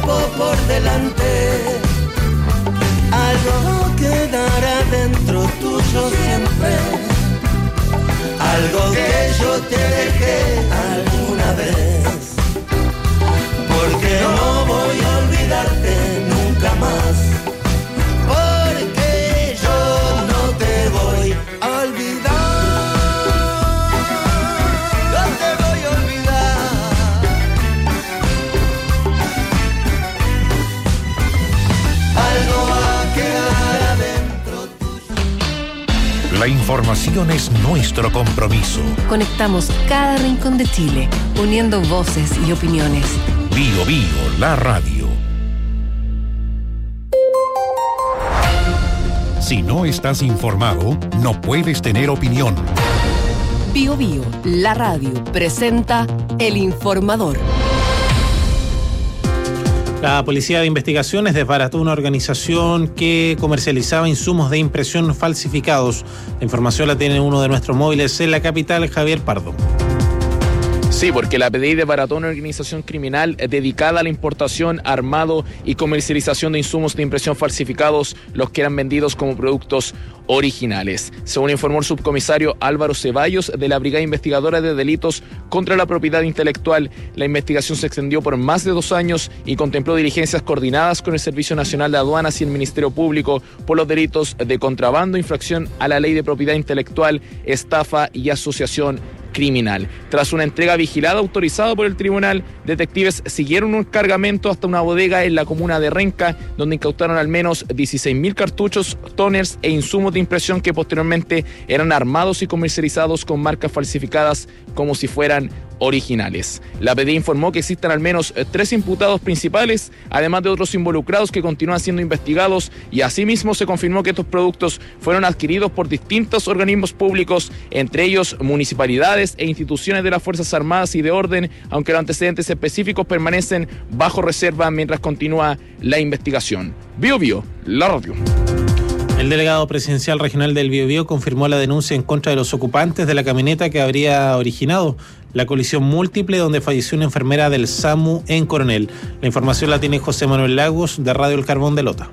tiempo por delante. Algo quedará dentro tuyo siempre. Algo que yo te dejé alguna vez. Porque no voy a olvidarte nunca más. Porque yo no te voy a olvidar. No te voy a olvidar. Algo va a quedar adentro tuyo. La información es nuestro compromiso. Conectamos cada rincón de Chile, uniendo voces y opiniones. Bio Bio, la radio. Si no estás informado, no puedes tener opinión. Bio Bio, la radio, presenta El Informador. La Policía de Investigaciones desbarató una organización que comercializaba insumos de impresión falsificados. La información la tiene uno de nuestros móviles en la capital, Javier Pardo. Sí, porque la PDI desbarató una organización criminal dedicada a la importación, armado y comercialización de insumos de impresión falsificados, los que eran vendidos como productos originales. Según informó el subcomisario Álvaro Ceballos de la Brigada Investigadora de Delitos contra la Propiedad Intelectual, la investigación se extendió por más de 2 años y contempló diligencias coordinadas con el Servicio Nacional de Aduanas y el Ministerio Público por los delitos de contrabando, infracción a la Ley de Propiedad Intelectual, estafa y asociación criminal. Tras una entrega vigilada autorizada por el tribunal, detectives siguieron un cargamento hasta una bodega en la comuna de Renca, donde incautaron al menos 16.000 cartuchos, toners e insumos de impresión que posteriormente eran armados y comercializados con marcas falsificadas como si fueran originales. La PDI informó que existen al menos 3 imputados principales, además de otros involucrados que continúan siendo investigados, y asimismo se confirmó que estos productos fueron adquiridos por distintos organismos públicos, entre ellos municipalidades e instituciones de las Fuerzas Armadas y de Orden, aunque los antecedentes específicos permanecen bajo reserva mientras continúa la investigación. Bio Bio, la radio. El delegado presidencial regional del Biobío confirmó la denuncia en contra de los ocupantes de la camioneta que habría originado la colisión múltiple donde falleció una enfermera del SAMU en Coronel. La información la tiene José Manuel Lagos, de Radio El Carbón de Lota.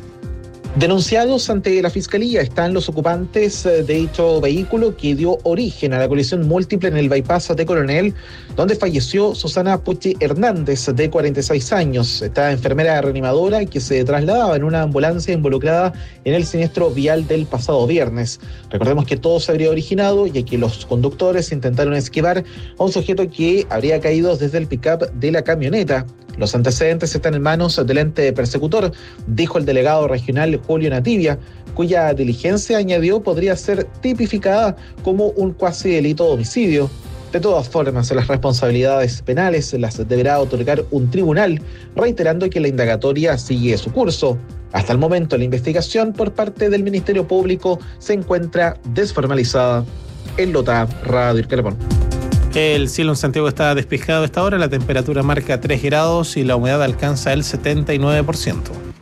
Denunciados ante la Fiscalía están los ocupantes de dicho vehículo que dio origen a la colisión múltiple en el bypass de Coronel, donde falleció Susana Pucci Hernández, de 46 años. Esta enfermera reanimadora que se trasladaba en una ambulancia involucrada en el siniestro vial del pasado viernes. Recordemos que todo se habría originado ya que los conductores intentaron esquivar a un sujeto que habría caído desde el pick-up de la camioneta. Los antecedentes están en manos del ente persecutor, dijo el delegado regional Julio Nativia, cuya diligencia, añadió, podría ser tipificada como un cuasi delito de homicidio. De todas formas, las responsabilidades penales las deberá otorgar un tribunal, reiterando que la indagatoria sigue su curso. Hasta el momento, la investigación por parte del Ministerio Público se encuentra desformalizada. En Lota, Radio El Carbón. El cielo en Santiago está despejado a esta hora, la temperatura marca 3 grados y la humedad alcanza el 79%.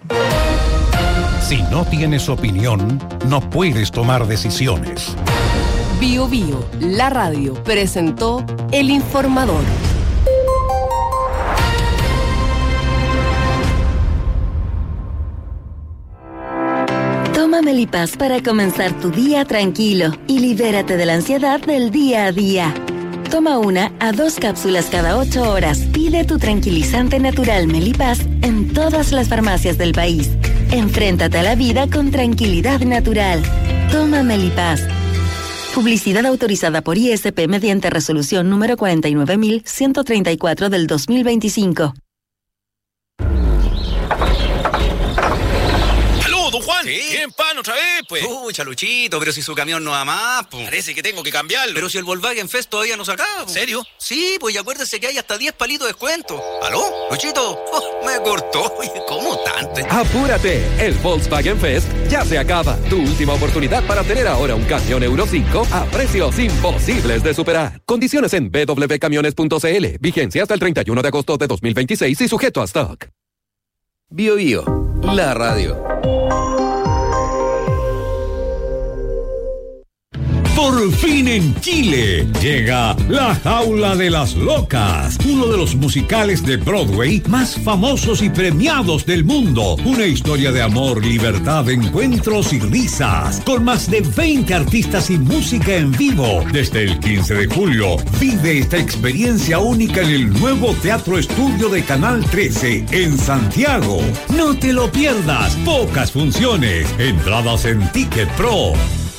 Si no tienes opinión, no puedes tomar decisiones. Bio Bio, la radio, presentó El Informador. Toma Melipaz para comenzar tu día tranquilo y libérate de la ansiedad del día a día. Toma 1 a 2 cápsulas cada 8 horas. Pide tu tranquilizante natural Melipaz en todas las farmacias del país. Enfréntate a la vida con tranquilidad natural. Toma Melipaz. Publicidad autorizada por ISP mediante resolución número 49.134 del 2025. Don Juan, ¿sí? ¿Tienen pan otra vez, pues? Pucha, Luchito, pero si su camión no va más, pues. Parece que tengo que cambiarlo. Pero si el Volkswagen Fest todavía no se acaba. ¿En serio? Sí, pues y acuérdese que hay hasta 10 palitos de descuento. ¿Aló? Luchito, me cortó. ¿Cómo tanto? ¡Apúrate! El Volkswagen Fest ya se acaba. Tu última oportunidad para tener ahora un camión Euro 5 a precios imposibles de superar. Condiciones en www.camiones.cl. Vigencia hasta el 31 de agosto de 2026 y sujeto a stock. Bio Bio, la radio. Por fin en Chile llega La Jaula de las Locas, uno de los musicales de Broadway más famosos y premiados del mundo. Una historia de amor, libertad, encuentros y risas, con más de 20 artistas y música en vivo. Desde el 15 de julio, vive esta experiencia única en el nuevo Teatro Estudio de Canal 13 en Santiago. No te lo pierdas, pocas funciones, entradas en Ticket Pro.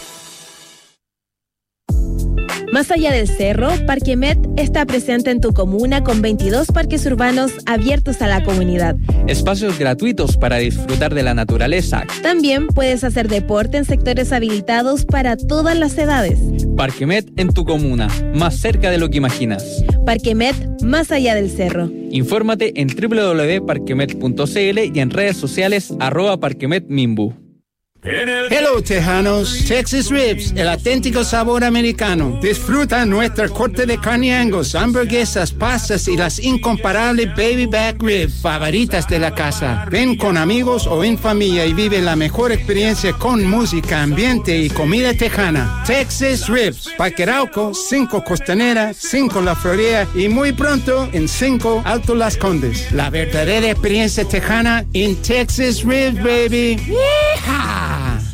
Más allá del cerro, Parque Met está presente en tu comuna con 22 parques urbanos abiertos a la comunidad. Espacios gratuitos para disfrutar de la naturaleza. También puedes hacer deporte en sectores habilitados para todas las edades. Parque Met en tu comuna, más cerca de lo que imaginas. Parque Met, más allá del cerro. Infórmate en www.parquemet.cl y en redes sociales @parquemetmimbu. Hello, tejanos. Texas Ribs, el auténtico sabor americano. Disfruta nuestra corte de carne Angus, hamburguesas, pastas y las incomparables baby back ribs favoritas de la casa. Ven con amigos o en familia y vive la mejor experiencia con música, ambiente y comida tejana. Texas Ribs, Parque Arauco, 5 Costanera, 5 La Florida y muy pronto en 5 Alto Las Condes. La verdadera experiencia tejana en Texas Ribs, baby. ¡Yeehaw!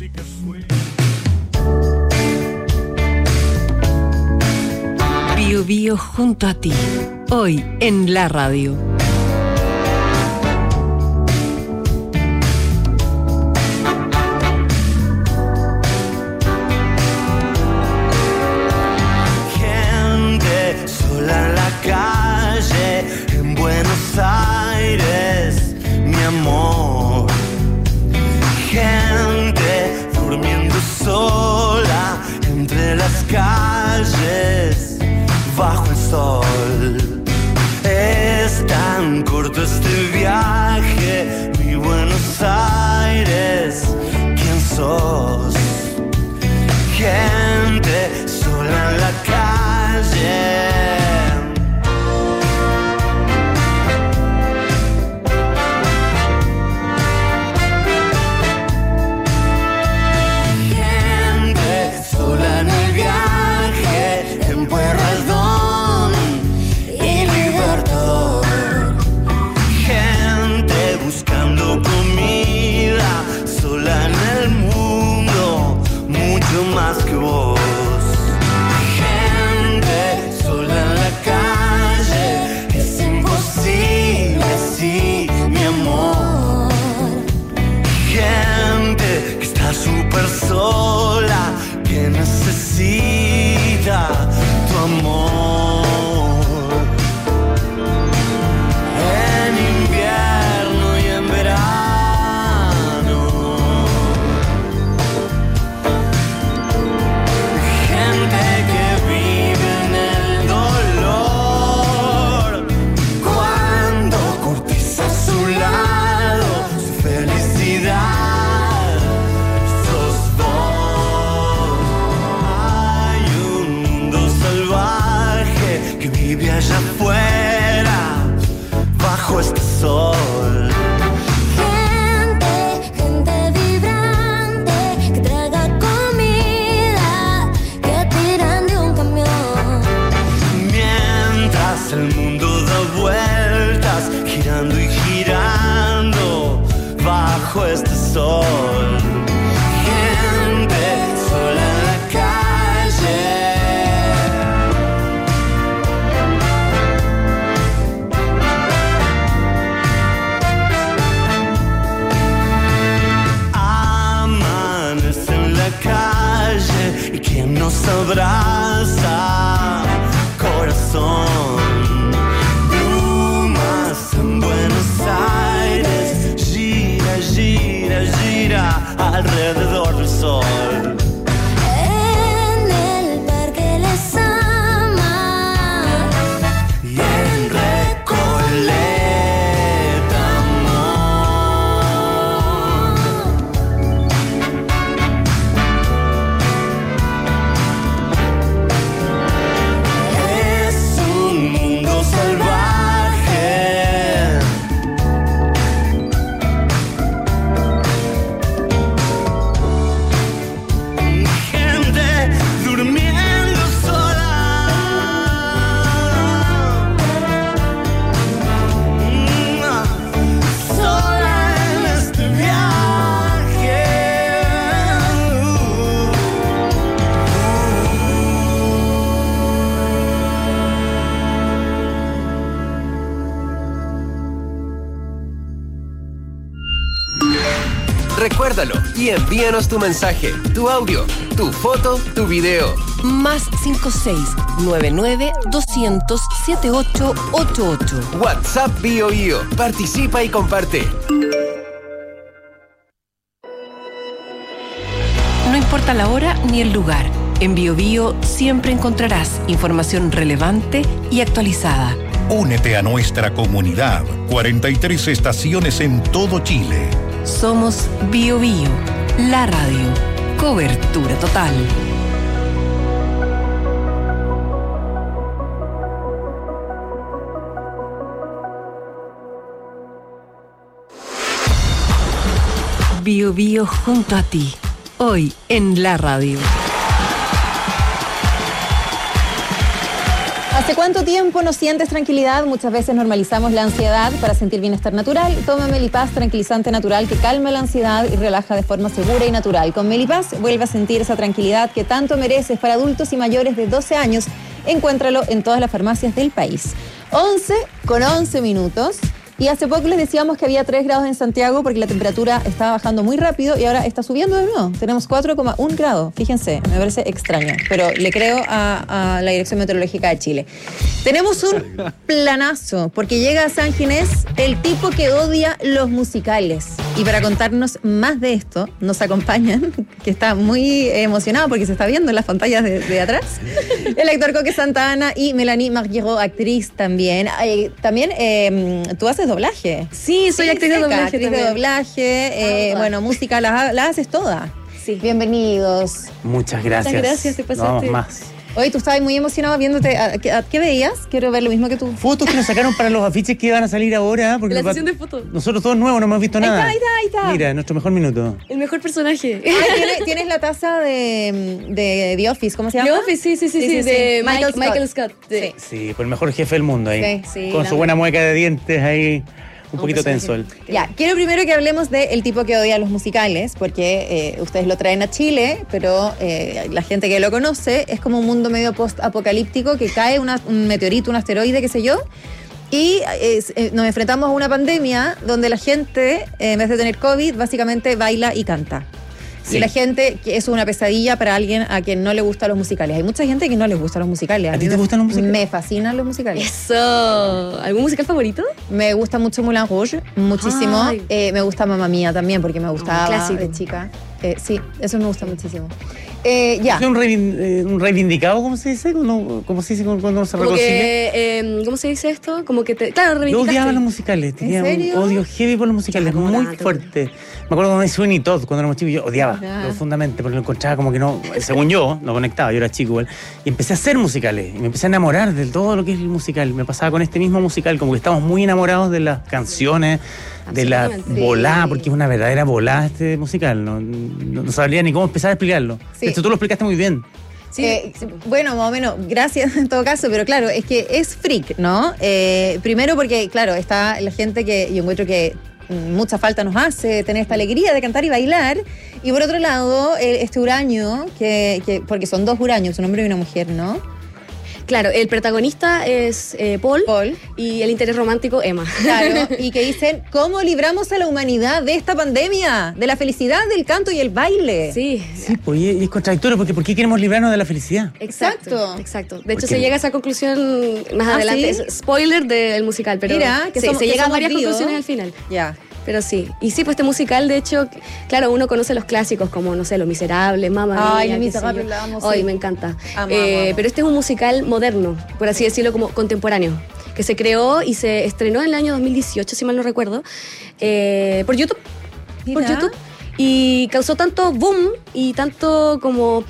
Bio Bio junto a ti, hoy en la radio. Gente sola en la calle, en Buenos Aires, mi amor. Gente durmiendo sola entre las calles, bajo el sol. Es tan corto este viaje, mi Buenos Aires, ¿quién sos? Gente sola en la calle. Recuérdalo y envíanos tu mensaje, tu audio, tu foto, tu video. Más 56-99-200-7888. WhatsApp BioBio. Participa y comparte. No importa la hora ni el lugar. En BioBio siempre encontrarás información relevante y actualizada. Únete a nuestra comunidad. 43 estaciones en todo Chile. Somos BioBio, la radio. Cobertura total. BioBio junto a ti. Hoy en la radio. ¿Hace cuánto tiempo no sientes tranquilidad? Muchas veces normalizamos la ansiedad para sentir bienestar natural. Toma Melipaz, tranquilizante natural que calma la ansiedad y relaja de forma segura y natural. Con Melipaz vuelve a sentir esa tranquilidad que tanto mereces para adultos y mayores de 12 años. Encuéntralo en todas las farmacias del país. 11:11. Y hace poco les decíamos que había 3 grados en Santiago porque la temperatura estaba bajando muy rápido y ahora está subiendo de nuevo. Tenemos 4,1 grados. Fíjense, me parece extraño, pero le creo a la Dirección Meteorológica de Chile. Tenemos un planazo porque llega a San Ginés el tipo que odia los musicales. Y para contarnos más de esto, nos acompañan, que está muy emocionado porque se está viendo en las pantallas de atrás, el actor Coque Santana y Melanie Marguero, actriz también. Tú haces doblaje. Sí, soy actriz de doblaje. Actriz de doblaje, bueno, música, la haces toda. Sí. Bienvenidos. Muchas gracias. Muchas gracias, te pasaste. Vamos más. Oye, tú estabas muy emocionado viéndote. ¿Qué veías? Quiero ver lo mismo que tú. Fotos que nos sacaron para los afiches que iban a salir ahora. Porque la sesión de fotos. Nosotros todos nuevos no hemos visto nada. Ahí está. Mira, nuestro mejor minuto. El mejor personaje. Tienes la taza de The Office, ¿cómo se llama? The Office, sí, de Michael Scott. Sí, por el mejor jefe del mundo ahí. Sí, con su buena mueca de dientes ahí. Un poquito tenso él. Ya, quiero primero que hablemos del tipo que odia los musicales, porque ustedes lo traen a Chile, pero la gente que lo conoce es como un mundo medio post-apocalíptico que cae un meteorito, un asteroide, qué sé yo, y nos enfrentamos a una pandemia donde la gente, en vez de tener COVID, básicamente baila y canta. Sí. Y la gente, que eso es una pesadilla para alguien a quien no le gustan los musicales. Hay mucha gente que no les gustan los musicales. ¿A ti te gustan los musicales? Me fascinan los musicales. Eso. ¿Algún musical favorito? Me gusta mucho Moulin Rouge, muchísimo. Me gusta Mamma Mía también, porque me gustaba clásico. De chica. Sí, eso me gusta muchísimo. Ya. ¿Es un reivindicado, cómo se dice? ¿Cómo se dice cuando se reconcilia? ¿Cómo se dice esto? Como que claro, Yo reivindicaste. odiaba los musicales. Tenía un odio heavy por los musicales, muy fuerte. Me acuerdo cuando hice Sweeney Todd, cuando éramos chicos, yo odiaba profundamente, porque lo encontraba como que no, según yo, no conectaba, yo era chico igual. Y empecé a hacer musicales, y me empecé a enamorar de todo lo que es el musical. Me pasaba con este mismo musical, como que estamos muy enamorados de las canciones, de la volada, porque es una verdadera volada este musical. No sabría ni cómo empezar a explicarlo. Sí. Esto tú lo explicaste muy bien. Sí. Bueno, más o menos, gracias en todo caso, pero claro, es que es freak, ¿no? Primero porque, claro, está la gente que yo encuentro que mucha falta nos hace tener esta alegría de cantar y bailar, y por otro lado, este huraño, que porque son 2 huraños, un hombre y una mujer, ¿no? Claro, el protagonista es Paul y el interés romántico Emma. Claro, y que dicen, ¿cómo libramos a la humanidad de esta pandemia? De la felicidad, del canto y el baile. Sí, pues y es contradictorio, porque ¿por qué queremos librarnos de la felicidad? Exacto. De hecho, se llega a esa conclusión más adelante. ¿Sí? Es spoiler del musical, pero mira, que se llega a varias conclusiones al final. Ya. Pero sí. Y sí, pues este musical, de hecho, claro, uno conoce los clásicos como, no sé, Los Miserables, Mamma Mía. Ay, Los Miserables la amo, sí. Ay, me encanta. Pero este es un musical moderno, por así decirlo, como contemporáneo, que se creó y se estrenó en el año 2018, si mal no recuerdo, por YouTube. Mira. Por YouTube. Y causó tanto boom y tanto como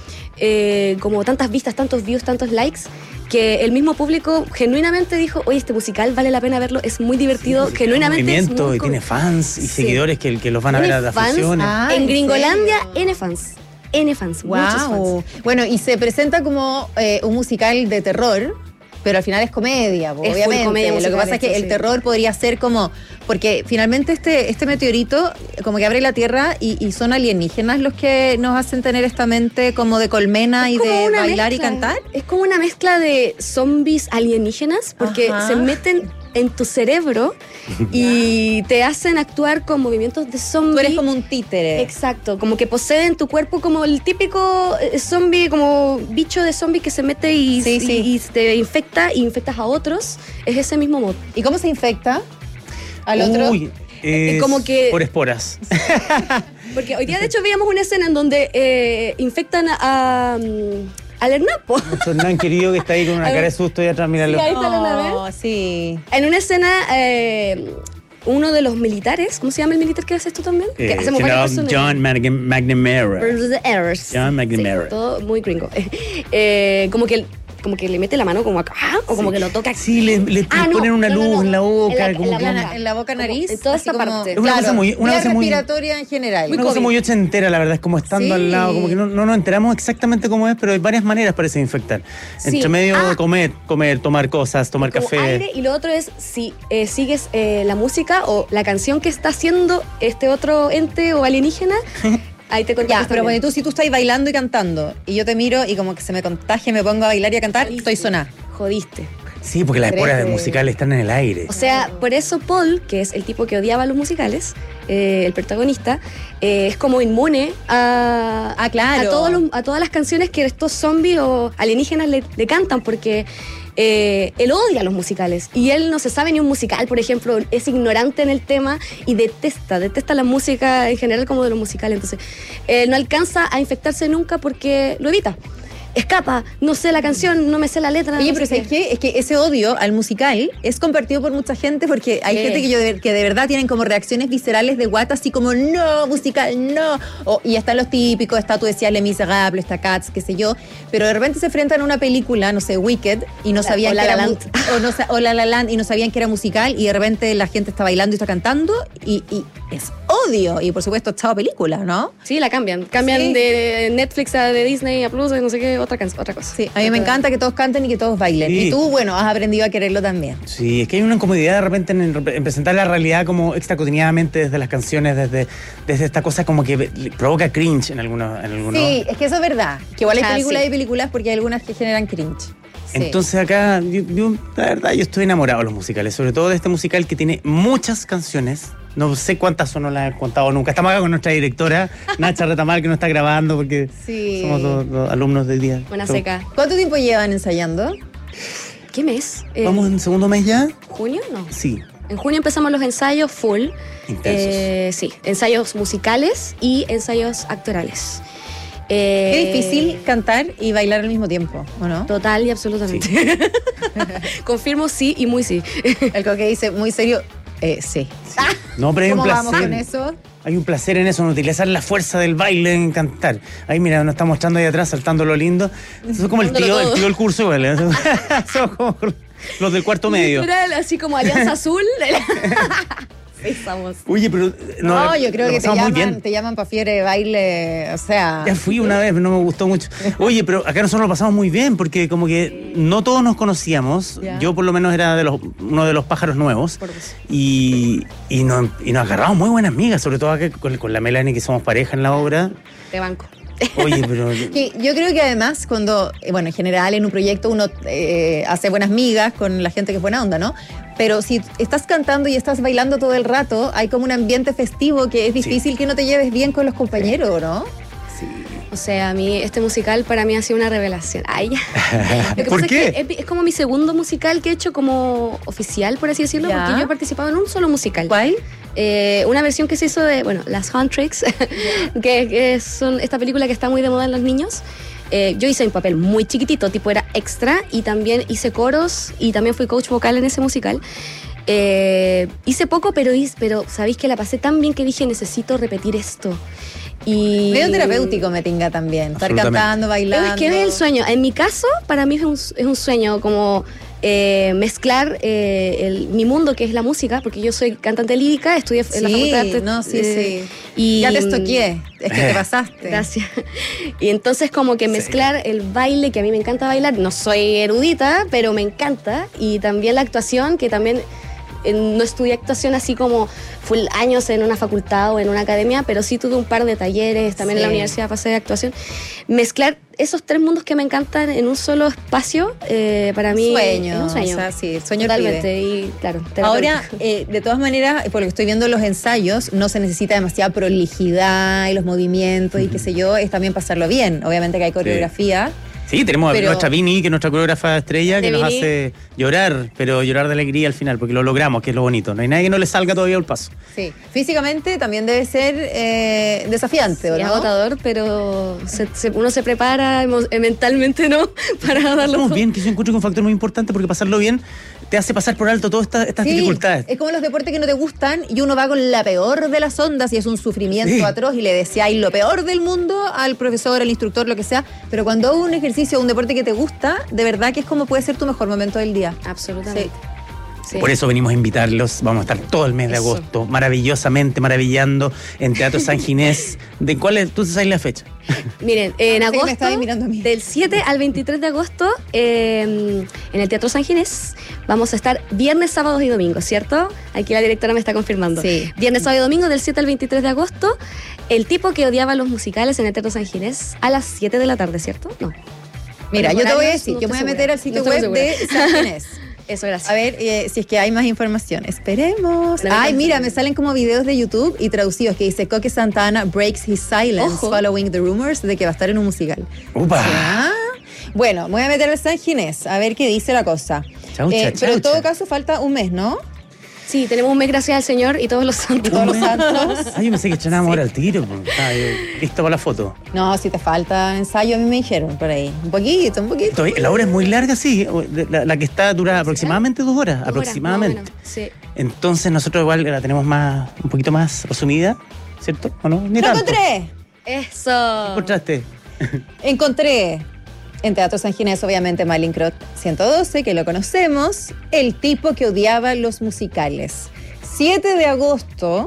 tantas vistas, tantos views, tantos likes, que el mismo público genuinamente dijo, oye, este musical vale la pena verlo, es muy divertido, sí, genuinamente tiene un movimiento, y tiene fans y seguidores que los van a ver a las funciones. En Gringolandia, N fans, muchos fans. Bueno, y se presenta como un musical de terror, pero al final es comedia, obviamente. Comedia lo que pasa es que el terror podría ser como, porque finalmente este meteorito como que abre la Tierra y son alienígenas los que nos hacen tener esta mente como de colmena y de bailar y cantar. Es como una mezcla de zombies alienígenas, porque se meten en tu cerebro y te hacen actuar con movimientos de zombie. Tú eres como un títere. Exacto, como que poseen tu cuerpo como el típico zombie, como bicho de zombie que se mete y te infecta y infectas a otros. Es ese mismo modo. ¿Y cómo se infecta al otro? Uy, como que por esporas. Porque hoy día de hecho veíamos una escena en donde infectan al Hernán, po. Nuestro Hernán querido que está ahí con una cara de susto y atrás, míralo. Sí, ahí está el Hernán, ¿eh? Sí. En una escena, uno de los militares, ¿cómo se llama el militar que hace esto también? Que hacemos varias personas. John McNamara. John McNamara. Sí, todo muy gringo. Como que le mete la mano como acá, o como que lo toca. Sí, le ponen una luz en la boca. En la boca, nariz. En toda esa parte. Es una cosa muy... respiratoria en general. Una cosa muy ochentera, la verdad. Es como estando al lado. Como que no nos enteramos exactamente cómo es, pero hay varias maneras para infectar. Entre medio, comer, tomar cosas, tomar como café. Aire, y lo otro es si sigues la música o la canción que está haciendo este otro ente o alienígena. Ahí te contagias. Pero bueno, si tú estás bailando y cantando y yo te miro y como que se me contagia, me pongo a bailar y a cantar, estoy sonada. Jodiste. Sí, porque las esporas musicales están en el aire. O sea, por eso Paul, que es el tipo que odiaba los musicales, el protagonista, es como inmune a todas las canciones que estos zombies o alienígenas le cantan, porque él odia los musicales y él no se sabe ni un musical, por ejemplo, es ignorante en el tema y detesta la música en general como de los musicales. Entonces, no alcanza a infectarse nunca porque lo evita. Escapa, no sé la canción, no me sé la letra. Oye, pero ¿sabes qué? Es que ese odio al musical es compartido por mucha gente, porque hay gente que de verdad tienen como reacciones viscerales de guata, así como no, musical, no. Y están los típicos, está, tú decías, Les Miserables, está Cats, qué sé yo, pero de repente se enfrentan a una película, no sé, Wicked, y no sabían que era o La La Land, y no sabían que era musical, y de repente la gente está bailando y está cantando, y es odio, y por supuesto, chao película, ¿no? Sí, la cambian de Netflix a de Disney a Plus, no sé qué, otra cosa. Sí, a mí me encanta que todos canten y que todos bailen. Sí. Y tú, bueno, has aprendido a quererlo también. Sí, es que hay una incomodidad de repente en presentar la realidad como extracotidianamente desde las canciones, desde esta cosa como que provoca cringe en algunos. Sí, es que eso es verdad. Que igual hay películas y películas, porque hay algunas que generan cringe. Sí. Entonces acá, yo, la verdad, yo estoy enamorado de los musicales, sobre todo de este musical que tiene muchas canciones. No sé cuántas son, no las he contado nunca. Estamos acá con nuestra directora, Nacha Retamal, que no está grabando porque somos dos alumnos del día. Buena seca. ¿Cuánto tiempo llevan ensayando? ¿Qué mes? ¿Vamos en segundo mes ya? ¿Junio? No. Sí. En junio empezamos los ensayos full. Intensos. Sí, ensayos musicales y ensayos actorales. Qué difícil cantar y bailar al mismo tiempo, ¿o no? Total y absolutamente. Sí. Confirmo sí y muy sí. El que dice muy serio, sí. No, pero hay un placer. ¿Cómo vamos con eso? Hay un placer en eso, en utilizar la fuerza del baile en cantar. Ahí, mira, nos está mostrando ahí atrás, saltando lo lindo. Eso es como el tío del curso, igual. Somos como los del cuarto medio. Literal, así como Alianza Azul. Estamos. Oye, pero... No, yo creo que te llaman para fiebre baile, o sea... Ya fui una vez, no me gustó mucho. Oye, pero acá nosotros lo pasamos muy bien, porque como que no todos nos conocíamos. Ya. Yo por lo menos era uno de los pájaros nuevos. Y nos agarramos muy buenas amigas, sobre todo acá con la Melanie, que somos pareja en la obra. De banco. Oye, pero... Yo creo que además cuando, en general en un proyecto uno hace buenas migas con la gente que es buena onda, ¿no? Pero si estás cantando y estás bailando todo el rato, hay como un ambiente festivo que es difícil que no te lleves bien con los compañeros, ¿no? Sí. O sea, a mí este musical para mí ha sido una revelación. Ay, ya. ¿Por qué? Es que es como mi segundo musical que he hecho como oficial, por así decirlo, porque yo he participado en un solo musical. ¿Cuál? Una versión que se hizo de, las Huntrix, que son esta película que está muy de moda en los niños. Yo hice un papel muy chiquitito, tipo era extra, y también hice coros y también fui coach vocal en ese musical. Hice poco, pero sabéis que la pasé tan bien que dije, necesito repetir esto. Y medio terapéutico me tinga también, estar cantando, bailando. Es que es el sueño. En mi caso, para mí es un sueño como mezclar mi mundo, que es la música, porque yo soy cantante lírica, estudié en la Facultad de Arte. Y ya te estoqué, es que te pasaste. Gracias. Y entonces como que mezclar el baile, que a mí me encanta bailar, no soy erudita, pero me encanta, y también la actuación, que también no estudié actuación así como full años en una facultad o en una academia, pero sí tuve un par de talleres, también en la universidad pasé de actuación. Mezclar esos tres mundos que me encantan en un solo espacio, para mí es un sueño. O sea, sí, sueño totalmente. Y claro, ahora, de todas maneras, por lo que estoy viendo en los ensayos, no se necesita demasiada prolijidad y los movimientos y qué sé yo, es también pasarlo bien. Obviamente que hay coreografía. Sí, tenemos a nuestra Vini, que es nuestra coreógrafa estrella, que nos hace llorar, pero llorar de alegría al final, porque lo logramos, que es lo bonito. No hay nadie que no le salga todavía el paso. Sí, físicamente también debe ser desafiante, ¿o no? Es agotador, pero uno se prepara mentalmente, ¿no? Para darlo Pasamos todo. bien, que yo encuentro que es un factor muy importante, porque pasarlo bien te hace pasar por alto todas estas dificultades. Es como los deportes que no te gustan y uno va con la peor de las ondas y es un sufrimiento atroz y le deseáis lo peor del mundo al profesor, al instructor, lo que sea, pero cuando un ejercicio, un deporte que te gusta, de verdad que es como puede ser tu mejor momento del día. Absolutamente. Sí. Por eso venimos a invitarlos. Vamos a estar todo el mes de agosto, maravillosamente maravillando en Teatro San Ginés. ¿De cuál es? ¿Tú sabes la fecha? Miren, en agosto, del 7 al 23 de agosto, en el Teatro San Ginés, vamos a estar viernes, sábados y domingos, ¿cierto? Aquí la directora me está confirmando. Sí. Viernes, sábado y domingo, del 7 al 23 de agosto, El tipo que odiaba los musicales en el Teatro San Ginés, a las 7 de la tarde, ¿cierto? No. Mira, yo te voy a decir, yo me voy a meter al sitio web de San Ginés. Eso, gracias. A ver si es que hay más información. Esperemos. Ay, mira, me salen como videos de YouTube y traducidos que dice Coque Santana breaks his silence following the rumors de que va a estar en un musical. ¡Upa! ¿Ya? Bueno, me voy a meter al San Ginés a ver qué dice la cosa. Pero en todo caso falta un mes, ¿no? Sí, tenemos un mes, gracias al Señor y todos los santos. Todos los santos. Ay, yo pensé que estrenábamos ahora al tiro. Listo para la foto. No, si te falta ensayo, a mí me dijeron por ahí. Un poquito. La hora es muy larga, sí. La que está dura aproximadamente 2 horas. Aproximadamente. Horas, sí. Entonces nosotros igual la tenemos un poquito más resumida, ¿cierto? ¿O no? Ni ¡Lo tanto. encontré! ¡Eso! ¿Qué encontraste? Encontré en Teatro San Ginés, obviamente, Malin Crot 112, que lo conocemos, El tipo que odiaba los musicales. 7 de agosto.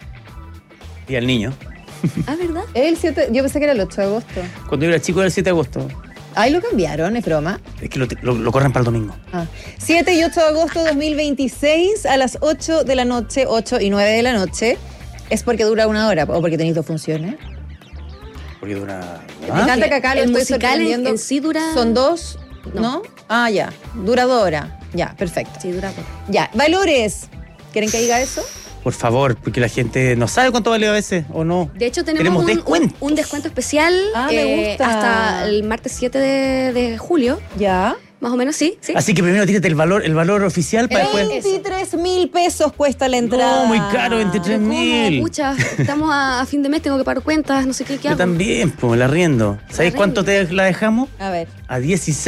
Y al niño. Ah, ¿verdad? El 7, yo pensé que era el 8 de agosto. Cuando yo era chico era el 7 de agosto. Ahí lo cambiaron, es broma. Es que lo corren para el domingo. 7 y 8 de agosto 2026 a las 8 de la noche, 8 y 9 de la noche. ¿Es porque dura 1 hora o porque tenéis 2 funciones? Porque dura... Me encanta que acá lo estoy sorprendiendo. En sí dura... Son 2, ¿no? Ah, ya. Dura 2 horas. Ya, perfecto. Sí, dura 2. Ya, valores. ¿Quieren que diga eso? Por favor, porque la gente no sabe cuánto vale a veces o no. De hecho, tenemos un descuento especial me gusta. hasta el martes 7 de julio. Ya. Más o menos, sí. Así que primero tírate el valor oficial para después... 23.000 pesos cuesta la entrada. No, muy caro, 23.000. Pucha, estamos a fin de mes, tengo que pagar cuentas, no sé qué hago. Yo también, pues, la arriendo. ¿Sabes cuánto la dejamos? A ver. A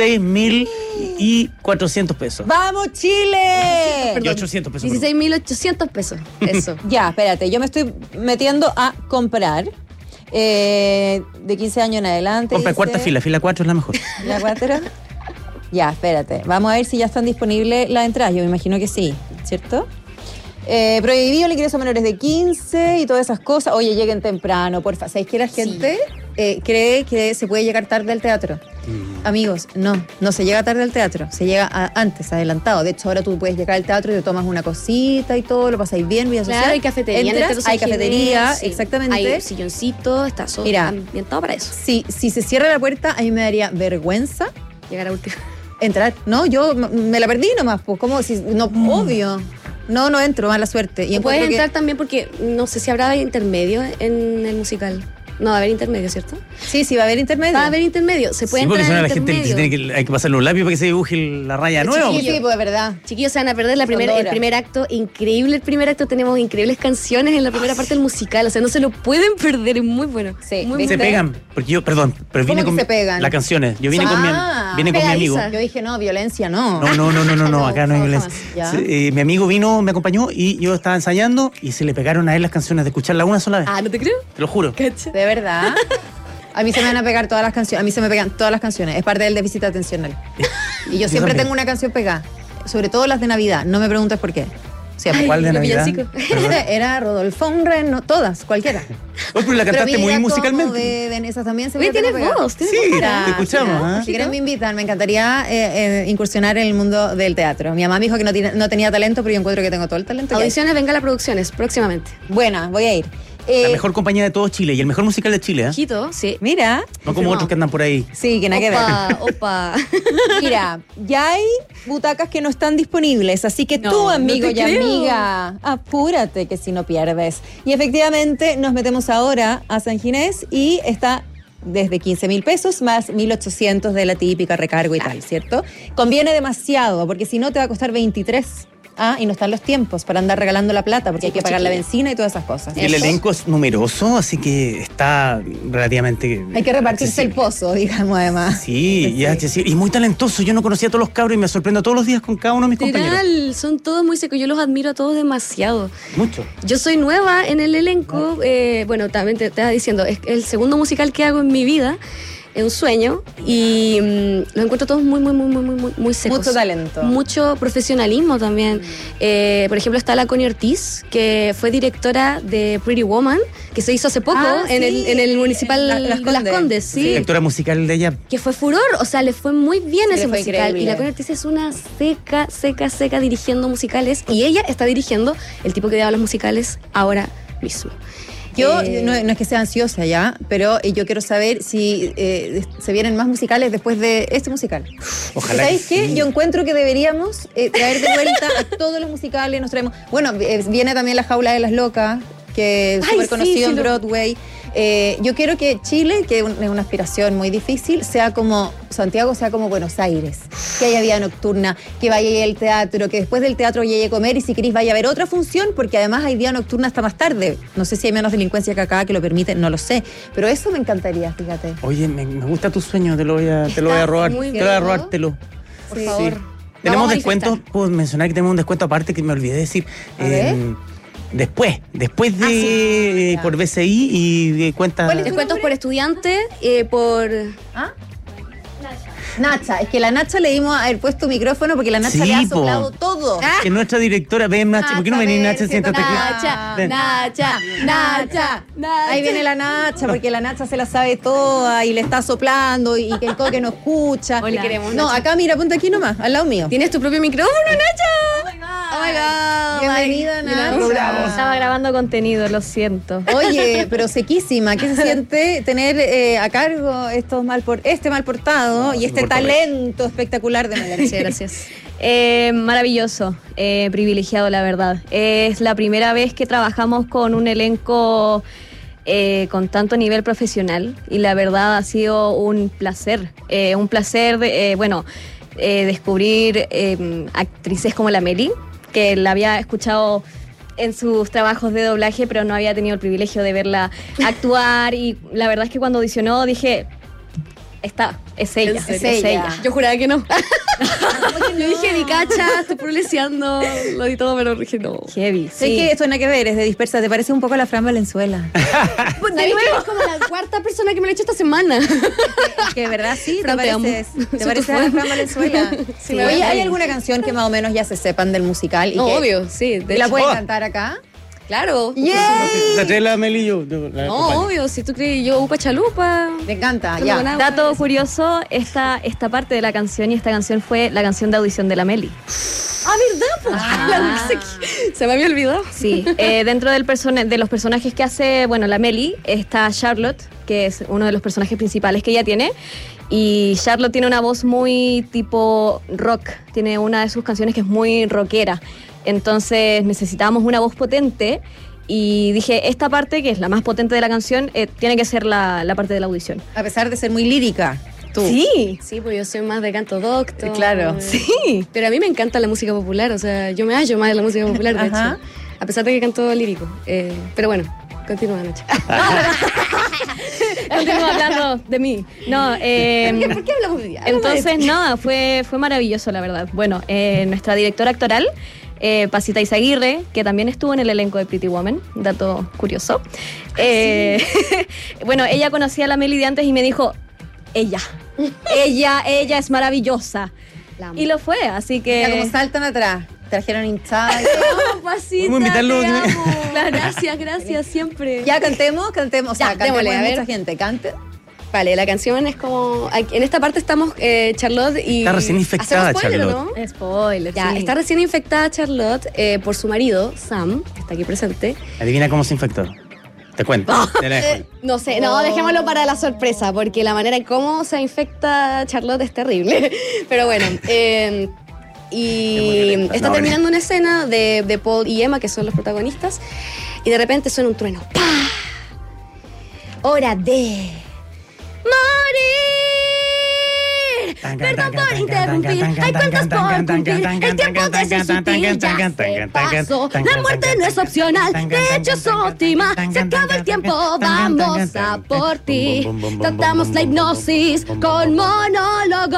16.400 pesos. ¡Vamos, Chile! Y 800 pesos. 16.800 pesos, eso. Ya, espérate, yo me estoy metiendo a comprar. De 15 años en adelante. Compra cuarta fila 4 es la mejor. ¿La 4? Ya, espérate. Vamos a ver si ya están disponibles las entradas. Yo me imagino que sí, ¿cierto? Prohibido el ingreso a menores de 15 y todas esas cosas. Oye, lleguen temprano, porfa. ¿Sabéis que la gente cree que se puede llegar tarde al teatro? Amigos, no se llega tarde al teatro. Se llega antes, adelantado. De hecho, ahora tú puedes llegar al teatro y te tomas una cosita y todo, lo pasáis bien, vida social. Claro, hay cafetería. Entras, hay cafetería, exactamente. Hay silloncito, está todo ambientado para eso. Si se cierra la puerta, a mí me daría vergüenza llegar a última. Entrar. No, yo me la perdí nomás, pues, como si, no, obvio. No entro, mala suerte. Y puedes entrar también porque no sé si habrá intermedio en el musical. No va a haber intermedio, ¿cierto? Sí, va a haber intermedio. Va a haber intermedio. Se puede entrar en la intermedio. gente hay que pasar los labios para que se dibuje la raya nueva. Sí, pues, de verdad. Chiquillos, se van a perder el primer acto. Increíble el primer acto. Tenemos increíbles canciones en la primera parte del musical. O sea, no se lo pueden perder. Es muy bueno. Sí. Muy se pegan. Porque yo, perdón, pero vine con se pegan? las canciones. Yo vine con mi amigo. Yo dije, no, violencia no. No, acá no hay violencia. Mi amigo vino, me acompañó y yo estaba ensayando y se le pegaron a él las canciones de escucharla una sola vez. Ah, ¿no te creo? Te lo juro. ¿De verdad? A mí se me van a pegar todas las canciones. A mí se me pegan todas las canciones. Es parte del déficit atencional. Y yo siempre tengo una canción pegada. Sobre todo las de Navidad. No me preguntes por qué. siempre. ¿Cuál de Navidad? Era Rodolfo Unren, no, todas, cualquiera. Oye, pero la cantaste muy musicalmente. De esas también se Oye, tienes voz, Sí, te escuchamos. Si quieren me invitan, me encantaría incursionar en el mundo del teatro. Mi mamá me dijo que no tenía talento, pero yo encuentro que tengo todo el talento. Audiciones, venga a Producciones, próximamente. Buena, voy a ir. La mejor compañía de todo Chile y el mejor musical de Chile, ¿eh? Quito, sí. Mira. No como otros que andan por ahí. Sí, que nada que ver. Opa. Mira, ya hay butacas que no están disponibles, así que tú, amigo y amiga, apúrate que si no pierdes. Y efectivamente nos metemos ahora a San Ginés y está desde 15.000 pesos más 1.800 de la típica recargo y tal, ¿cierto? Conviene demasiado, porque si no te va a costar 23. Y no están los tiempos para andar regalando la plata, porque hay que pagar la benzina y todas esas cosas. Y el elenco es numeroso, así que está relativamente... Hay que repartirse el pozo, digamos, además. Sí, y muy talentoso. Yo no conocía a todos los cabros y me sorprendo todos los días con cada uno de mis compañeros. Son todos muy secos. Yo los admiro a todos demasiado. Mucho. Yo soy nueva en el elenco. Bueno, también te estaba diciendo, es el segundo musical que hago en mi vida. Es un sueño y los encuentro todos muy secos. Mucho talento. Mucho profesionalismo también. Por ejemplo, está la Connie Ortiz, que fue directora de Pretty Woman, que se hizo hace poco en el municipal Las Condes. Sí. Directora musical de ella. Que fue furor, o sea, le fue muy bien ese musical. Increíble. Y la Connie Ortiz es una seca dirigiendo musicales. Y ella está dirigiendo el tipo que daba los musicales ahora mismo. Yo no es que sea ansiosa ya, pero yo quiero saber si se vienen más musicales después de este musical. Ojalá. ¿Sabéis qué? Sí. Yo encuentro que deberíamos traer de vuelta a todos los musicales. Nos traemos. Bueno, viene también La Jaula de las Locas, que es súper conocido en Broadway. Yo quiero que Chile, que es una aspiración muy difícil, sea como Santiago, sea como Buenos Aires, que haya vida nocturna, que vaya al teatro, que después del teatro vaya a comer y si queréis vaya a ver otra función, porque además hay vida nocturna hasta más tarde. No sé si hay menos delincuencia que acá que lo permite, no lo sé, pero eso me encantaría, fíjate. Oye, me gusta tu sueño, te lo voy a robar, te lo voy a robártelo. Por favor. Tenemos descuentos, puedo mencionar que tenemos un descuento aparte que me olvidé de decir. Después de por BCI y de cuentas. Descuentos por estudiante, por... Nacha, es que la Nacha le dimos haber puesto micrófono porque la Nacha le ha soplado todo. Que nuestra directora, ven Nacha, ¿por qué no venís Nacha? Siéntate aquí. Nacha. Ahí viene la Nacha, porque la Nacha se la sabe toda y le está soplando y que el coque no escucha. Hoy le queremos, no, acá mira, ponte aquí nomás, al lado mío. ¿Tienes tu propio micrófono, Nacha? Oh my God. Bienvenida, Nacha. Estaba grabando contenido, lo siento. Oye, pero sequísima, ¿qué se siente tener a cargo este mal portado y este talento espectacular de Melanie? Gracias. Maravilloso, privilegiado, la verdad. Es la primera vez que trabajamos con un elenco con tanto nivel profesional y la verdad ha sido un placer descubrir actrices como la Meli, que la había escuchado en sus trabajos de doblaje, pero no había tenido el privilegio de verla actuar y la verdad es que cuando audicionó dije... Es ella. Yo juraba que no. Yo dije, ni cacha, estoy proleseando, lo di todo, pero dije, no. Heavy. Sé que esto no hay que ver, es de Dispersa, te parece un poco a la Fran Valenzuela. Pues de nuevo, es como la cuarta persona que me lo ha hecho esta semana. Que de verdad sí, Fran, te pareces a la Fran Valenzuela. Sí. Oye, ¿hay alguna canción que más o menos ya se sepan del musical? Y no, obvio, sí. ¿La pueden cantar acá? Claro. La trae la Meli y yo. No, obvio, si tú crees yo upa chalupa. Me encanta, ya. Dato curioso, esta parte de la canción y esta canción fue la canción de audición de la Meli. ¿Verdad? Se me había olvidado. Sí, dentro de los personajes que hace, la Meli, está Charlotte, que es uno de los personajes principales que ella tiene. Y Charlotte tiene una voz muy tipo rock, tiene una de sus canciones que es muy rockera. Entonces necesitábamos una voz potente y dije, esta parte, que es la más potente de la canción, tiene que ser la parte de la audición. A pesar de ser muy lírica. ¿Tú? Sí, pues yo soy más de canto docto. Claro. Sí. Pero a mí me encanta la música popular, o sea, yo me hallo más de la música popular, de hecho. A pesar de que canto lírico. Pero bueno, continúa, Nacha. Continúa hablando de mí. No, ¿Por qué hablamos de ella? Entonces, nada, fue maravilloso, la verdad. Bueno, nuestra directora actoral, Pasita Izaguirre, que también estuvo en el elenco de Pretty Woman, dato curioso. Ella conocía a la Meli de antes y me dijo, ella es maravillosa. Y lo fue, así que... Ya como saltan atrás. trajeron hinchada y todo. Pasita, ¿Cómo invitarlo? te amo. Gracias, siempre. Ya cantemos. O sea, Ya, cantemos, démosle, a ver. mucha gente. Cante. Vale, la canción es como... En esta parte estamos Charlotte y... Está recién infectada, ¿hacemos spoiler, Charlotte. ¿no? Spoiler, Ya, sí. está recién infectada Charlotte por su marido, Sam, que está aquí presente. Adivina cómo se infectó. Te cuento. Te la dejo. No sé, no, dejémoslo para la sorpresa, porque la manera en cómo se infecta Charlotte es terrible. Pero bueno, y está terminando una escena de Paul y Emma, que son los protagonistas, y de repente suena un trueno. ¡Pah! Hora de morir. Perdón por interrumpir. Hay cuentas por cumplir. El tiempo de ser sutil ya se pasó. La muerte no es opcional, de hecho es óptima. Se acaba el tiempo, vamos a por ti. Tratamos la hipnosis con monólogo.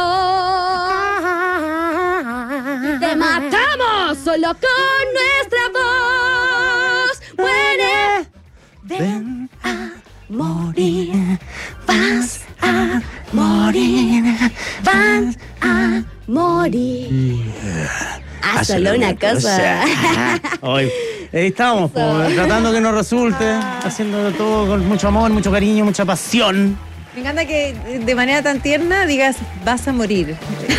Te matamos solo con nuestra voz. Muere. Ven a morir. Vas a morir. Vas a morir. Haz solo una cosa. Hoy estamos tratando que nos resulte, haciendo todo con mucho amor, mucho cariño, mucha pasión. Me encanta que de manera tan tierna digas, vas a morir.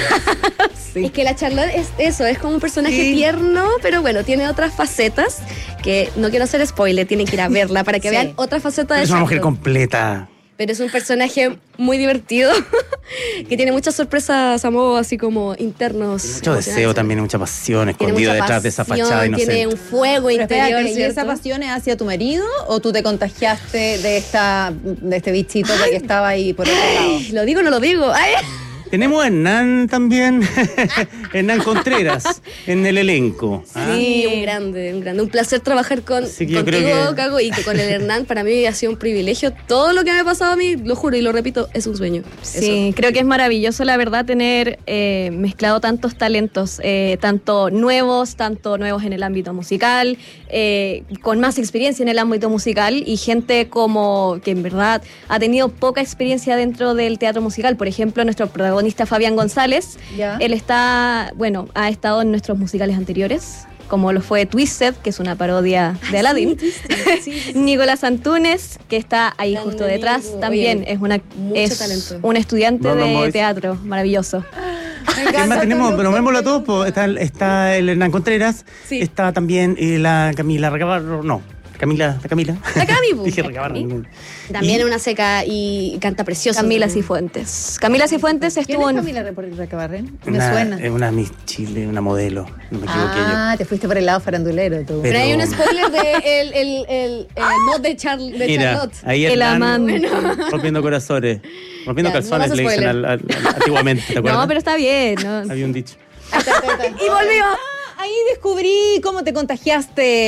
Es que la Charlotte es eso, es como un personaje tierno, pero bueno, tiene otras facetas que no quiero hacer spoiler, tienen que ir a verla para que vean otra faceta de Es una mujer Charlotte. completa. Pero es un personaje muy divertido que tiene muchas sorpresas a modo así como internos. Mucho deseo también, mucha pasión Tiene escondido mucha detrás de esa pasión, fachada inocente. Tiene un fuego Pero interior. espérate, ¿y esa ¿cierto? pasión es hacia tu marido o tú te contagiaste de este bichito que estaba ahí por otro lado? ¿Lo digo o no lo digo? Ay. Tenemos a Hernán también, Hernán Contreras, en el elenco. Sí, un grande. Un placer trabajar que yo contigo, creo que- Cago, y con el Hernán. Para mí ha sido un privilegio. Todo lo que me ha pasado a mí, lo juro y lo repito, es un sueño. Sí, creo que es maravilloso, la verdad, tener mezclado tantos talentos, tanto nuevos en el ámbito musical, con más experiencia en el ámbito musical y gente como que en verdad ha tenido poca experiencia dentro del teatro musical. Por ejemplo, nuestro protagonista Fabián González, Ya. él ha estado en nuestros musicales anteriores, como lo fue Twisted, que es una parodia de Aladdin. Nicolás Antunes, que está ahí justo detrás, Nico. también Oye, es talento. un estudiante London de Boys. teatro, maravilloso. ¿Quién más tenemos? Nombrémoslo a todos. Po. Está el Hernán Contreras, Sí. está también la Camila Recabarro, no, la Camila. La Cami, po. Dije La Recabarro. Cami. También es una seca y canta precioso. Camila Cifuentes. Camila Cifuentes ¿Quién estuvo es en... Camila Recabarren? Me suena. Es una Miss Chile, una modelo, no me equivoqué Ah, te fuiste por el lado farandulero tú. Pero hay un Pero- spoiler de el mod de Mira, Charlotte. ahí El Hernán amante. rompiendo corazones, rompiendo Ya, calzones, no le vas a dicen antiguamente, ¿te acuerdas? No, pero está bien, ¿no? Había un dicho. Y volvió. Ahí descubrí cómo te contagiaste.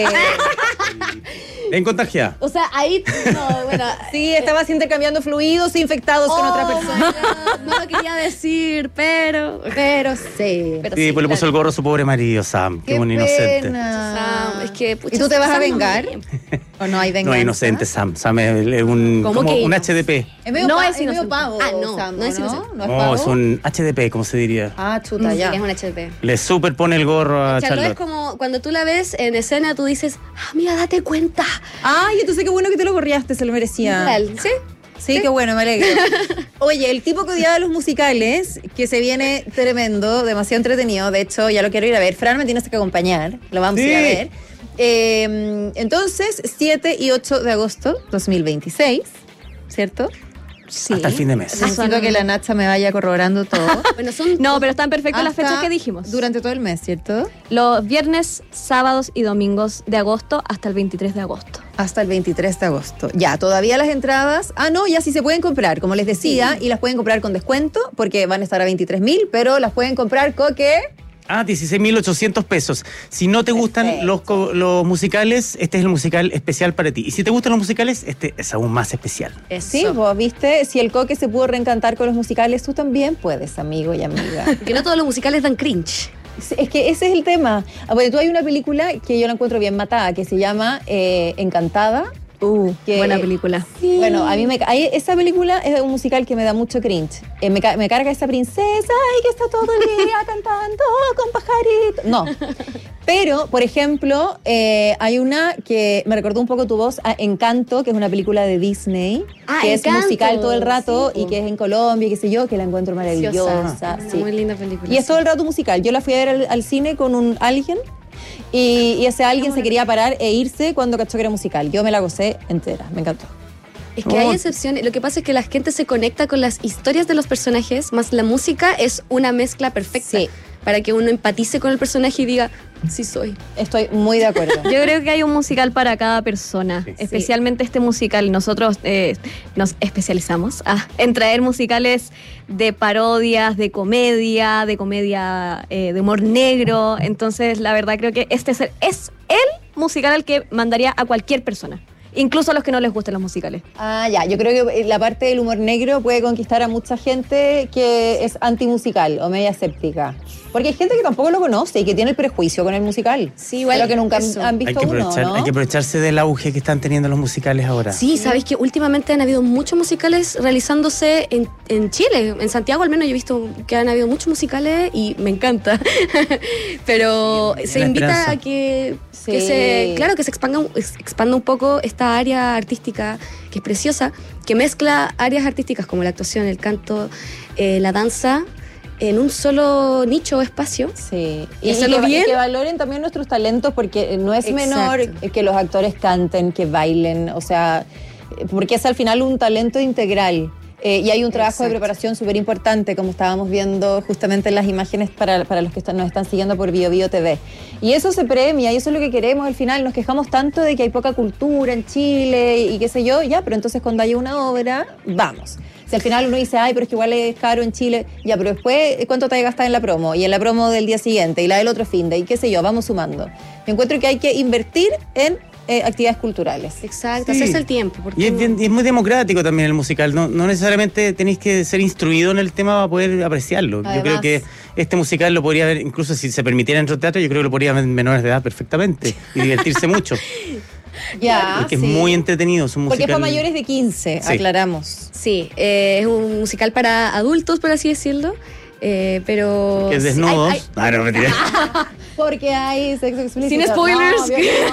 En contagia. O sea, ahí. No, bueno. Sí, estabas intercambiando fluidos infectados con otra persona. No lo quería decir, pero. Pero sí. Pero Sí, pues le puso claro. el gorro a su pobre marido, Sam. Qué buen inocente. pena. Es que, pucha, ¿Y tú te vas a Sam no vengar? me- ¿O no hay venganza? No es inocente, Sam. Sam es un, ¿Cómo como que un no? HDP. Es medio, No pa- es es medio inocente. pavo. Ah, no, Sam, no es ¿no? inocente. ¿No es No, pavo? es un HDP, como se diría. Ah, chuta, ya. Es un HDP. Le superpone el gorro a Charlotte es Charlotte. como cuando tú la ves en escena, tú dices, amiga, date cuenta. Ay, entonces qué bueno que te lo corriaste, se lo merecía. Literal, ¿sí? Sí, qué bueno, me alegro. Oye, el tipo que odiaba los musicales, que se viene tremendo, demasiado entretenido. De hecho, ya lo quiero ir a ver. Fran, me tienes que acompañar. Lo vamos a ir a Sí. ver. Entonces, 7 y 8 de agosto 2026, ¿cierto? Sí. Hasta el fin de mes. Necesito que la Nacha me vaya corroborando todo. Bueno, son. No, pero están perfectas las Hasta fechas que dijimos. Durante todo el mes, ¿cierto? Los viernes, sábados y domingos de agosto hasta el 23 de agosto. Hasta el 23 de agosto. Ya, todavía las entradas. Ah, no, ya sí se pueden comprar, como les decía, y las pueden comprar con descuento, porque van a estar a 23.000, pero las pueden comprar con ¿qué? Ah, 16.800 pesos. Si no te gustan los musicales, este es el musical especial para ti. Y si te gustan los musicales, este es aún más especial. Sí, vos viste, si el Coque se pudo reencantar con los musicales, tú también puedes, amigo y amiga. Porque no todos los musicales dan cringe. Es que ese es el tema. Bueno, tú hay una película que yo la encuentro bien matada, que se llama Encantada, Buena película. Sí. Bueno, a mí esa película es un musical que me da mucho cringe. Me carga esa princesa que está todo el día cantando con pajaritos. No. Pero, por ejemplo, hay una que me recordó un poco tu voz, Encanto, que es una película de Disney, que Encanto, es musical todo el rato sí, y que es en Colombia, qué sé yo, que la encuentro maravillosa. Sí. Muy linda película. Y es todo el rato musical. Yo la fui a ver al cine con alguien. Y ese alguien se quería parar e irse cuando cachó que era musical. Yo me la gocé entera, me encantó. Es que hay excepciones. Lo que pasa es que la gente se conecta con las historias de los personajes, más la música es una mezcla perfecta. Sí. Para que uno empatice con el personaje y diga, sí soy. Estoy muy de acuerdo. Yo creo que hay un musical para cada persona, especialmente este musical. Nosotros nos especializamos en traer musicales de parodias, de comedia de humor negro. Entonces, la verdad creo que este es el musical al que mandaría a cualquier persona. Incluso a los que no les gusten los musicales. Ya. Yo creo que la parte del humor negro puede conquistar a mucha gente que es antimusical o media escéptica. Porque hay gente que tampoco lo conoce y que tiene el prejuicio con el musical. Sí, igual. Pero que nunca han visto uno, ¿no? Hay que aprovecharse del auge que están teniendo los musicales ahora. Sí, sabéis que últimamente han habido muchos musicales realizándose en Chile. En Santiago al menos yo he visto que han habido muchos musicales y me encanta. Pero se invita a que se expanda un poco esta área artística que es preciosa, que mezcla áreas artísticas como la actuación, el canto, la danza, en un solo nicho o espacio. Sí. Y hacerlo bien. Que valoren también nuestros talentos, porque no es menor que los actores canten, que bailen, o sea, porque es al final un talento integral. Y hay un trabajo de preparación súper importante, como estábamos viendo justamente en las imágenes para los que nos están siguiendo por BioBio TV. Y eso se premia, y eso es lo que queremos al final. Nos quejamos tanto de que hay poca cultura en Chile y qué sé yo, ya, pero entonces cuando haya una obra, vamos. Si al final uno dice, pero es que igual es caro en Chile, ya, pero después, ¿cuánto te hay que gastar en la promo? Y en la promo del día siguiente, y la del otro fin de, y qué sé yo, vamos sumando. Yo encuentro que hay que invertir en actividades culturales. Exacto, hacerse el tiempo. Y es muy democrático también el musical. No necesariamente tenéis que ser instruido en el tema para poder apreciarlo. Además, yo creo que este musical lo podría ver, incluso si se permitiera en otro teatro, yo creo que lo podría ver menores de edad perfectamente y divertirse mucho. Porque es muy entretenido. Es un musical. Porque es para mayores de 15, aclaramos. Sí, es un musical para adultos, por así decirlo. Pero... Porque es desnudos. No, mentira. Porque hay sexo explícito. Sin spoilers.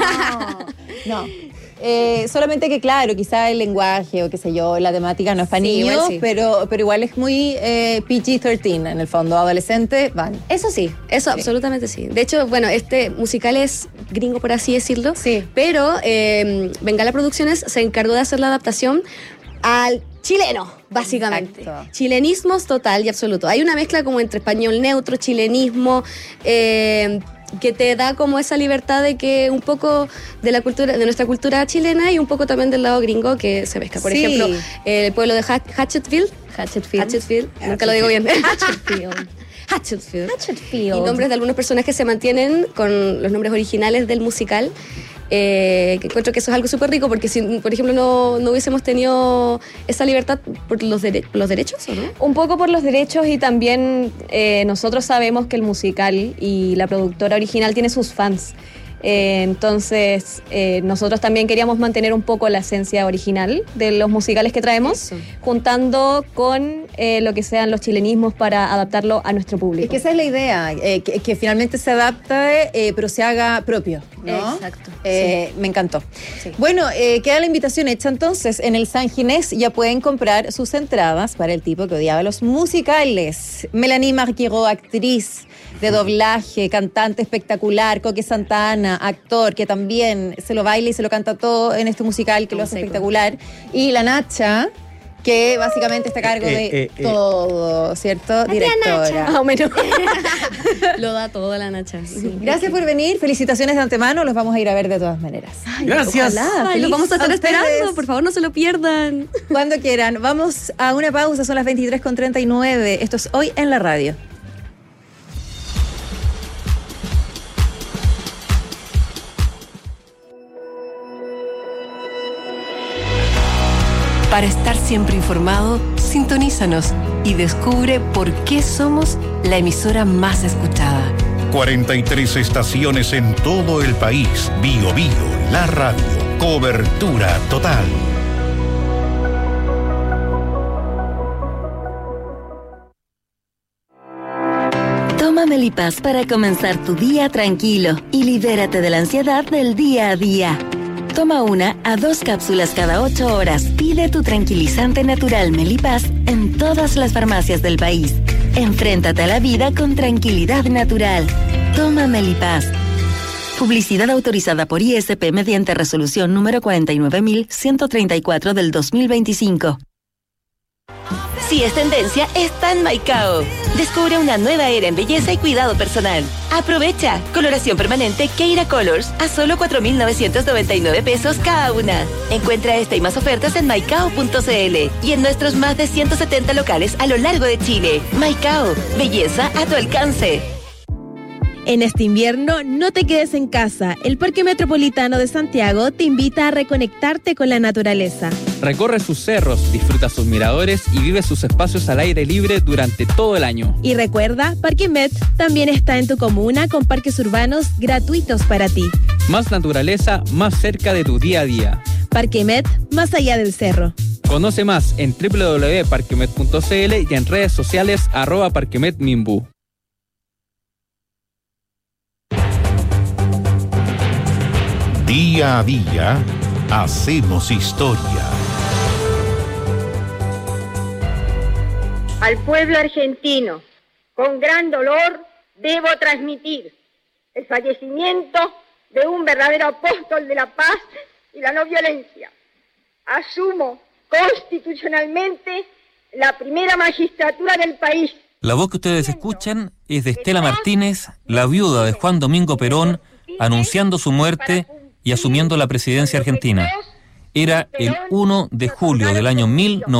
No. Solamente que, claro, quizá el lenguaje o qué sé yo, la temática no es para niños, pero igual es muy PG-13 en el fondo. Adolescentes van. Eso sí, absolutamente sí. De hecho, bueno, este musical es gringo, por así decirlo. Sí. Pero Bengala Producciones se encargó de hacer la adaptación al chileno, básicamente. Exacto. Chilenismos total y absoluto. Hay una mezcla como entre español neutro, chilenismo, que te da como esa libertad de que un poco de la cultura, de nuestra cultura chilena y un poco también del lado gringo que se mezcla. Por ejemplo, el pueblo de Hatchetfield, nunca lo digo bien. Hatchetfield. Y nombres de algunos personajes se mantienen con los nombres originales del musical. Que encuentro que eso es algo súper rico, porque si, por ejemplo, no hubiésemos tenido esa libertad por los derechos, ¿o no? Un poco por los derechos, y también nosotros sabemos que el musical y la productora original tiene sus fans. Entonces, nosotros también queríamos mantener un poco la esencia original de los musicales que traemos, juntando con lo que sean los chilenismos para adaptarlo a nuestro público. Es que esa es la idea, que finalmente se adapte, pero se haga propio, ¿no? Exacto. Me encantó. Sí. Bueno, queda la invitación hecha entonces. En el San Ginés ya pueden comprar sus entradas para el tipo que odiaba los musicales. Melanie Marguerot, actriz de doblaje, cantante espectacular, Coque Santana, actor que también se lo baila y se lo canta todo en este musical, que lo hace espectacular. Y la Nacha, que básicamente está a cargo de todo, ¿cierto? Directora. Más o menos. Lo da todo la Nacha. Sí. Gracias por venir, felicitaciones de antemano, los vamos a ir a ver de todas maneras. Ay, gracias. Ojalá, los vamos a estar esperando, por favor no se lo pierdan. Cuando quieran. Vamos a una pausa, son las 23:39. Esto es Hoy en la Radio. Para estar siempre informado, sintonízanos y descubre por qué somos la emisora más escuchada. 43 estaciones en todo el país. BioBio, la radio. Cobertura total. Toma Melipaz para comenzar tu día tranquilo y libérate de la ansiedad del día a día. Toma 1 a 2 cápsulas cada 8 horas. Pide tu tranquilizante natural Melipaz en todas las farmacias del país. Enfréntate a la vida con tranquilidad natural. Toma Melipaz. Publicidad autorizada por ISP mediante resolución número 49134 del 2025. Si es tendencia, está en Maicao. Descubre una nueva era en belleza y cuidado personal. Aprovecha. Coloración permanente Keira Colors a solo 4.999 pesos cada una. Encuentra esta y más ofertas en maicao.cl y en nuestros más de 170 locales a lo largo de Chile. Maicao. Belleza a tu alcance. En este invierno, no te quedes en casa. El Parque Metropolitano de Santiago te invita a reconectarte con la naturaleza. Recorre sus cerros, disfruta sus miradores y vive sus espacios al aire libre durante todo el año. Y recuerda, Parque Met también está en tu comuna con parques urbanos gratuitos para ti. Más naturaleza, más cerca de tu día a día. Parque Met, más allá del cerro. Conoce más en www.parquemet.cl y en redes sociales @parquemetminbu. Día a día, hacemos historia. Al pueblo argentino, con gran dolor, debo transmitir el fallecimiento de un verdadero apóstol de la paz y la no violencia. Asumo constitucionalmente la primera magistratura del país. La voz que ustedes escuchan es de Estela Martínez, la viuda de Juan Domingo Perón, anunciando su muerte y asumiendo la presidencia argentina. Era el 1 de julio del año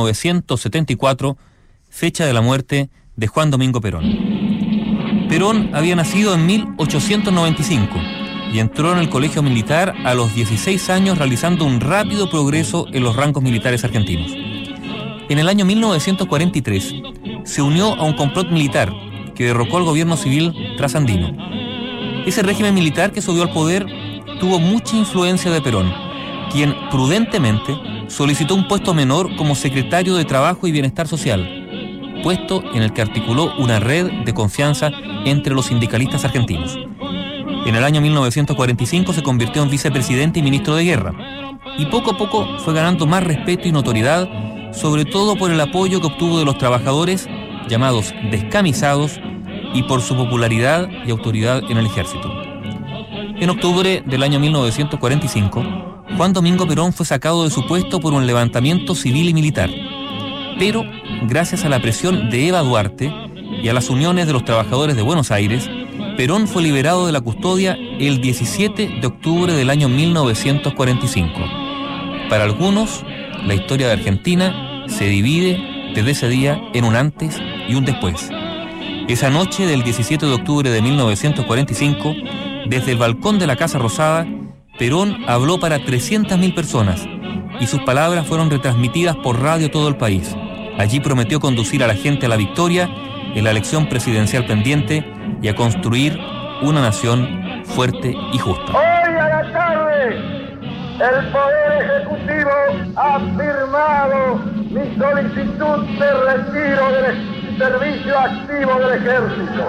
1974, fecha de la muerte de Juan Domingo Perón. Perón había nacido en 1895 y entró en el colegio militar a los 16 años, realizando un rápido progreso en los rangos militares argentinos. En el año 1943 se unió a un complot militar que derrocó al gobierno civil trasandino. Ese régimen militar que subió al poder tuvo mucha influencia de Perón, quien prudentemente solicitó un puesto menor como secretario de Trabajo y Bienestar Social, puesto en el que articuló una red de confianza entre los sindicalistas argentinos. En el año 1945 se convirtió en vicepresidente y ministro de Guerra, y poco a poco fue ganando más respeto y notoriedad, sobre todo por el apoyo que obtuvo de los trabajadores, llamados descamisados, y por su popularidad y autoridad en el ejército. En octubre del año 1945, Juan Domingo Perón fue sacado de su puesto por un levantamiento civil y militar. Pero, gracias a la presión de Eva Duarte y a las uniones de los trabajadores de Buenos Aires, Perón fue liberado de la custodia el 17 de octubre del año 1945. Para algunos, la historia de Argentina se divide desde ese día en un antes y un después. Esa noche del 17 de octubre de 1945, desde el balcón de la Casa Rosada, Perón habló para 300.000 personas y sus palabras fueron retransmitidas por radio a todo el país. Allí prometió conducir a la gente a la victoria en la elección presidencial pendiente y a construir una nación fuerte y justa. Hoy a la tarde, el Poder Ejecutivo ha firmado mi solicitud de retiro del servicio activo del Ejército.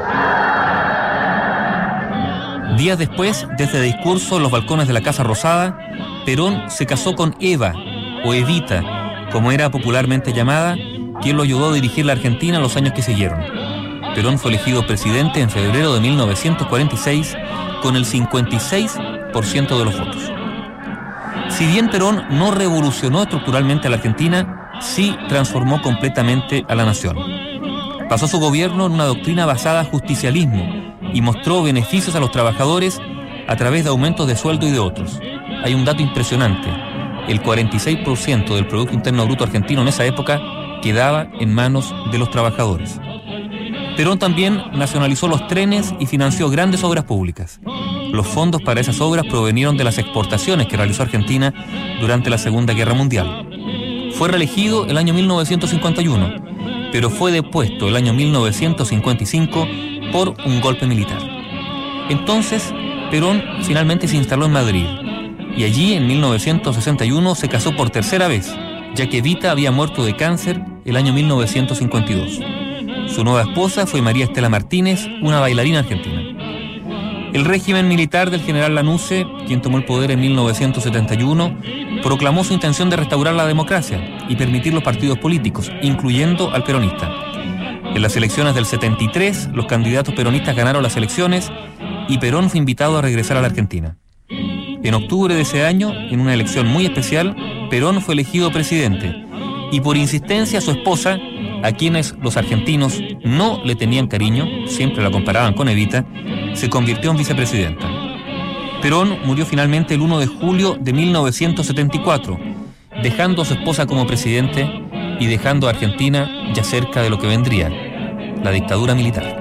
Días después, desde discurso en los balcones de la Casa Rosada, Perón se casó con Eva, o Evita, como era popularmente llamada, quien lo ayudó a dirigir la Argentina en los años que siguieron. Perón fue elegido presidente en febrero de 1946 con el 56% de los votos. Si bien Perón no revolucionó estructuralmente a la Argentina, sí transformó completamente a la nación. Basó su gobierno en una doctrina basada en justicialismo y mostró beneficios a los trabajadores a través de aumentos de sueldo y de otros. Hay un dato impresionante: el 46% del Producto Interno Bruto argentino en esa época quedaba en manos de los trabajadores. Perón también nacionalizó los trenes y financió grandes obras públicas. Los fondos para esas obras provenieron de las exportaciones que realizó Argentina durante la Segunda Guerra Mundial. Fue reelegido el año 1951, pero fue depuesto el año 1955 por un golpe militar. Entonces, Perón finalmente se instaló en Madrid y allí en 1961 se casó por tercera vez, ya que Evita había muerto de cáncer el año 1952. Su nueva esposa fue María Estela Martínez, una bailarina argentina. El régimen militar del general Lanusse, quien tomó el poder en 1971, proclamó su intención de restaurar la democracia y permitir los partidos políticos, incluyendo al peronista. En las elecciones del 73, los candidatos peronistas ganaron las elecciones y Perón fue invitado a regresar a la Argentina. En octubre de ese año, en una elección muy especial, Perón fue elegido presidente y por insistencia su esposa, a quienes los argentinos no le tenían cariño, siempre la comparaban con Evita, se convirtió en vicepresidenta. Perón murió finalmente el 1 de julio de 1974, dejando a su esposa como presidente y dejando a Argentina ya cerca de lo que vendría, la dictadura militar.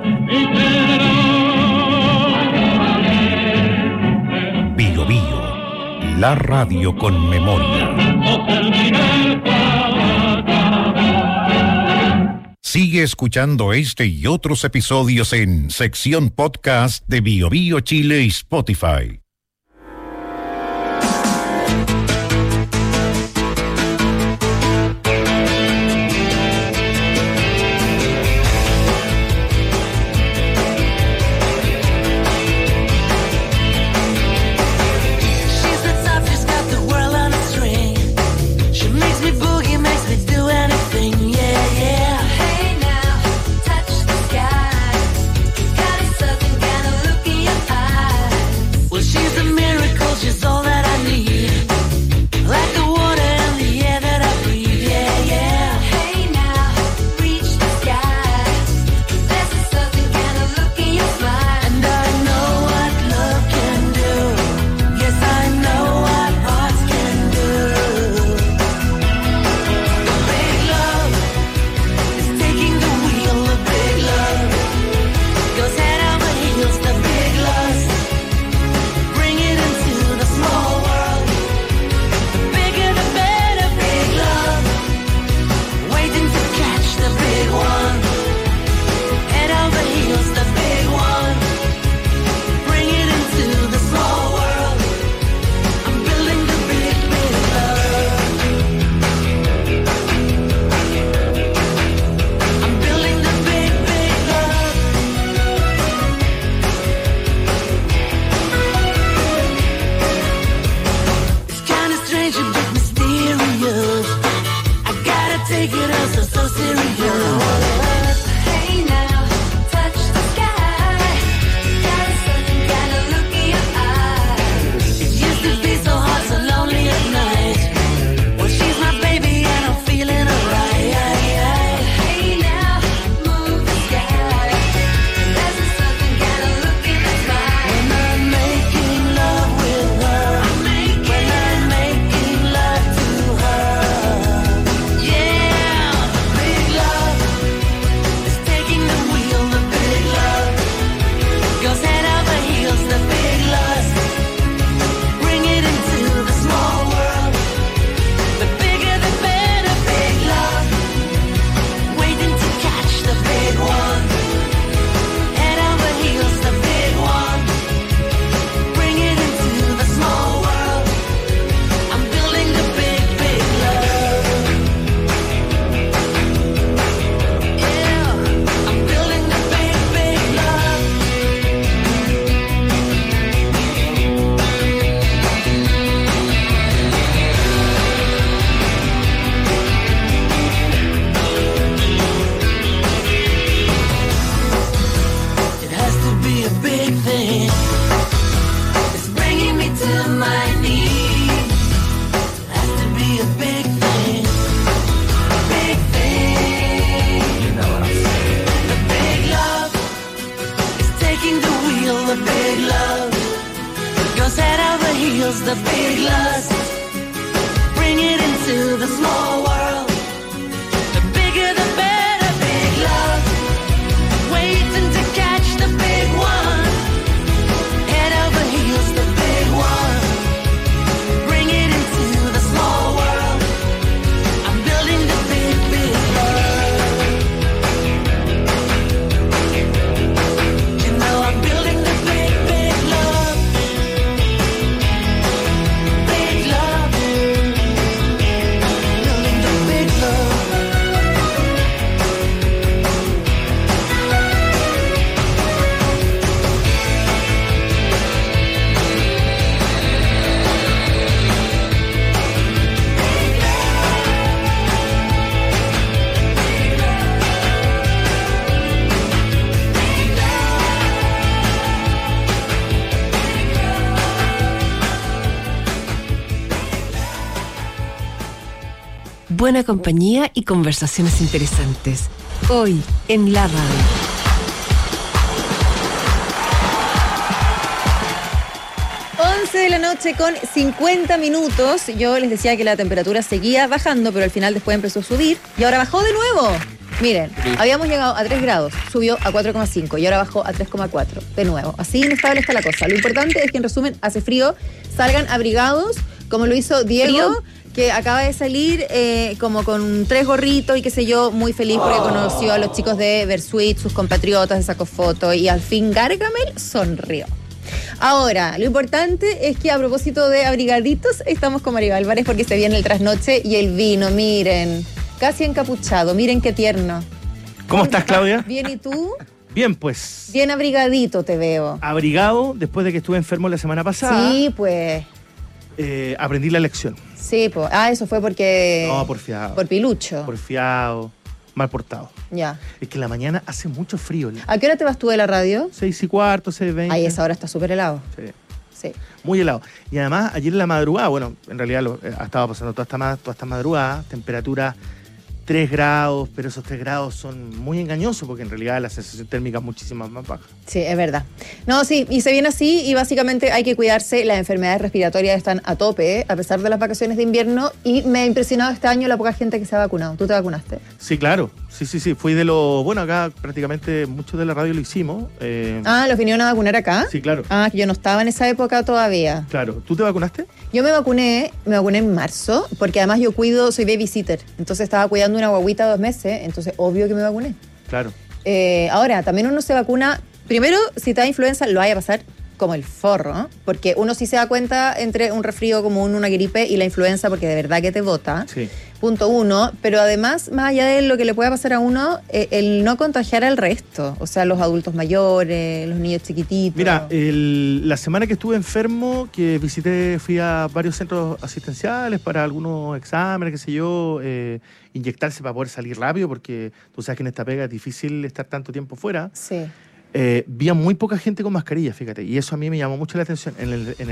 Bio Bio, la radio con memoria. Sigue escuchando este y otros episodios en sección podcast de Bio Bio Chile y Spotify. the big lust. Bring it into the small world. The bigger the better, big love. Waiting to catch the big one. Head over heels, the big one. Bring it into the small world. I'm building the big, big love. You know I'm building the big, big love. buena compañía y conversaciones interesantes. Hoy en la radio. 11 de la noche con 50 minutos. Yo les decía que la temperatura seguía bajando, pero al final después empezó a subir y ahora bajó de nuevo. Miren, habíamos llegado a 3 grados, subió a 4,5 y ahora bajó a 3,4 de nuevo. Así inestable está la cosa. Lo importante es que, en resumen, hace frío, salgan abrigados, como lo hizo Diego, que acaba de salir como con 3 gorritos y qué sé yo, muy feliz porque conoció a los chicos de Versuit, sus compatriotas, se sacó fotos y al fin Gargamel sonrió. Ahora, lo importante es que, a propósito de abrigaditos, estamos con Mario Álvarez porque se viene el trasnoche y el vino, miren, casi encapuchado, miren qué tierno. ¿Cómo estás, Claudia? Bien, ¿y tú? Bien, pues. Bien abrigadito te veo. Abrigado después de que estuve enfermo la semana pasada. Sí, pues. Aprendí la lección. Sí, pues. Ah, eso fue porque... No, porfiado. Por pilucho. Porfiado, mal portado. Ya. Es que en la mañana hace mucho frío. ¿A qué hora te vas tú de la radio? 6:15, 6:20. Ahí esa hora está súper helado. Sí. Sí. Muy helado. Y además, ayer en la madrugada, bueno, en realidad estaba pasando toda esta madrugada, temperatura 3 grados, pero esos 3 grados son muy engañosos porque en realidad la sensación térmica es muchísimo más baja. Sí, es verdad. No, sí, y se viene así y básicamente hay que cuidarse. Las enfermedades respiratorias están a tope, a pesar de las vacaciones de invierno, y me ha impresionado este año la poca gente que se ha vacunado. ¿Tú te vacunaste? Sí, claro. Sí. Fui de lo... Bueno, acá prácticamente muchos de la radio lo hicimos. ¿Los vinieron a vacunar acá? Sí, claro. Ah, que yo no estaba en esa época todavía. Claro. ¿Tú te vacunaste? Yo me vacuné en marzo, porque además yo soy babysitter, entonces estaba cuidando una guaguita 2 meses, entonces obvio que me vacuné. Claro. Ahora, también uno se vacuna, primero, si te da influenza, lo vaya a pasar como el forro, ¿no? Porque uno sí se da cuenta entre un resfrío común, una gripe y la influenza, porque de verdad que te bota. Sí. Punto 1, pero además, más allá de lo que le pueda pasar a uno, el no contagiar al resto, o sea, los adultos mayores, los niños chiquititos. Mira, la semana que estuve enfermo, que fui a varios centros asistenciales para algunos exámenes, qué sé yo, inyectarse para poder salir rápido, porque tú sabes que en esta pega es difícil estar tanto tiempo fuera. Sí. Vi a muy poca gente con mascarilla, fíjate, y eso a mí me llamó mucho la atención. En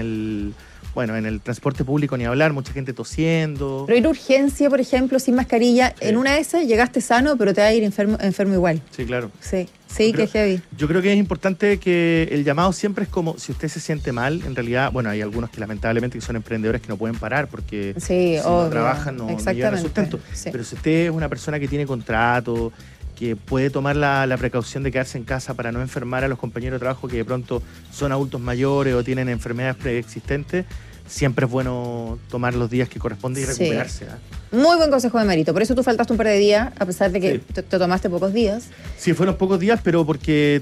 el transporte público ni hablar, mucha gente tosiendo. Pero ir a urgencia, por ejemplo, sin mascarilla, Sí. en una de esas llegaste sano, pero te va a ir enfermo igual. Sí, claro. Sí, que heavy. Yo creo que es importante que el llamado siempre es como, si usted se siente mal, en realidad, bueno, hay algunos que lamentablemente son emprendedores que no pueden parar porque Sí, si no trabajan no llevan el sustento. Sí. Pero si usted es una persona que tiene contrato, que puede tomar la precaución de quedarse en casa para no enfermar a los compañeros de trabajo que de pronto son adultos mayores o tienen enfermedades preexistentes, siempre es bueno tomar los días que corresponde y recuperarse. Muy buen consejo de Marito. Por eso tú faltaste un par de días, a pesar de que te tomaste pocos días. Sí, fueron pocos días, pero porque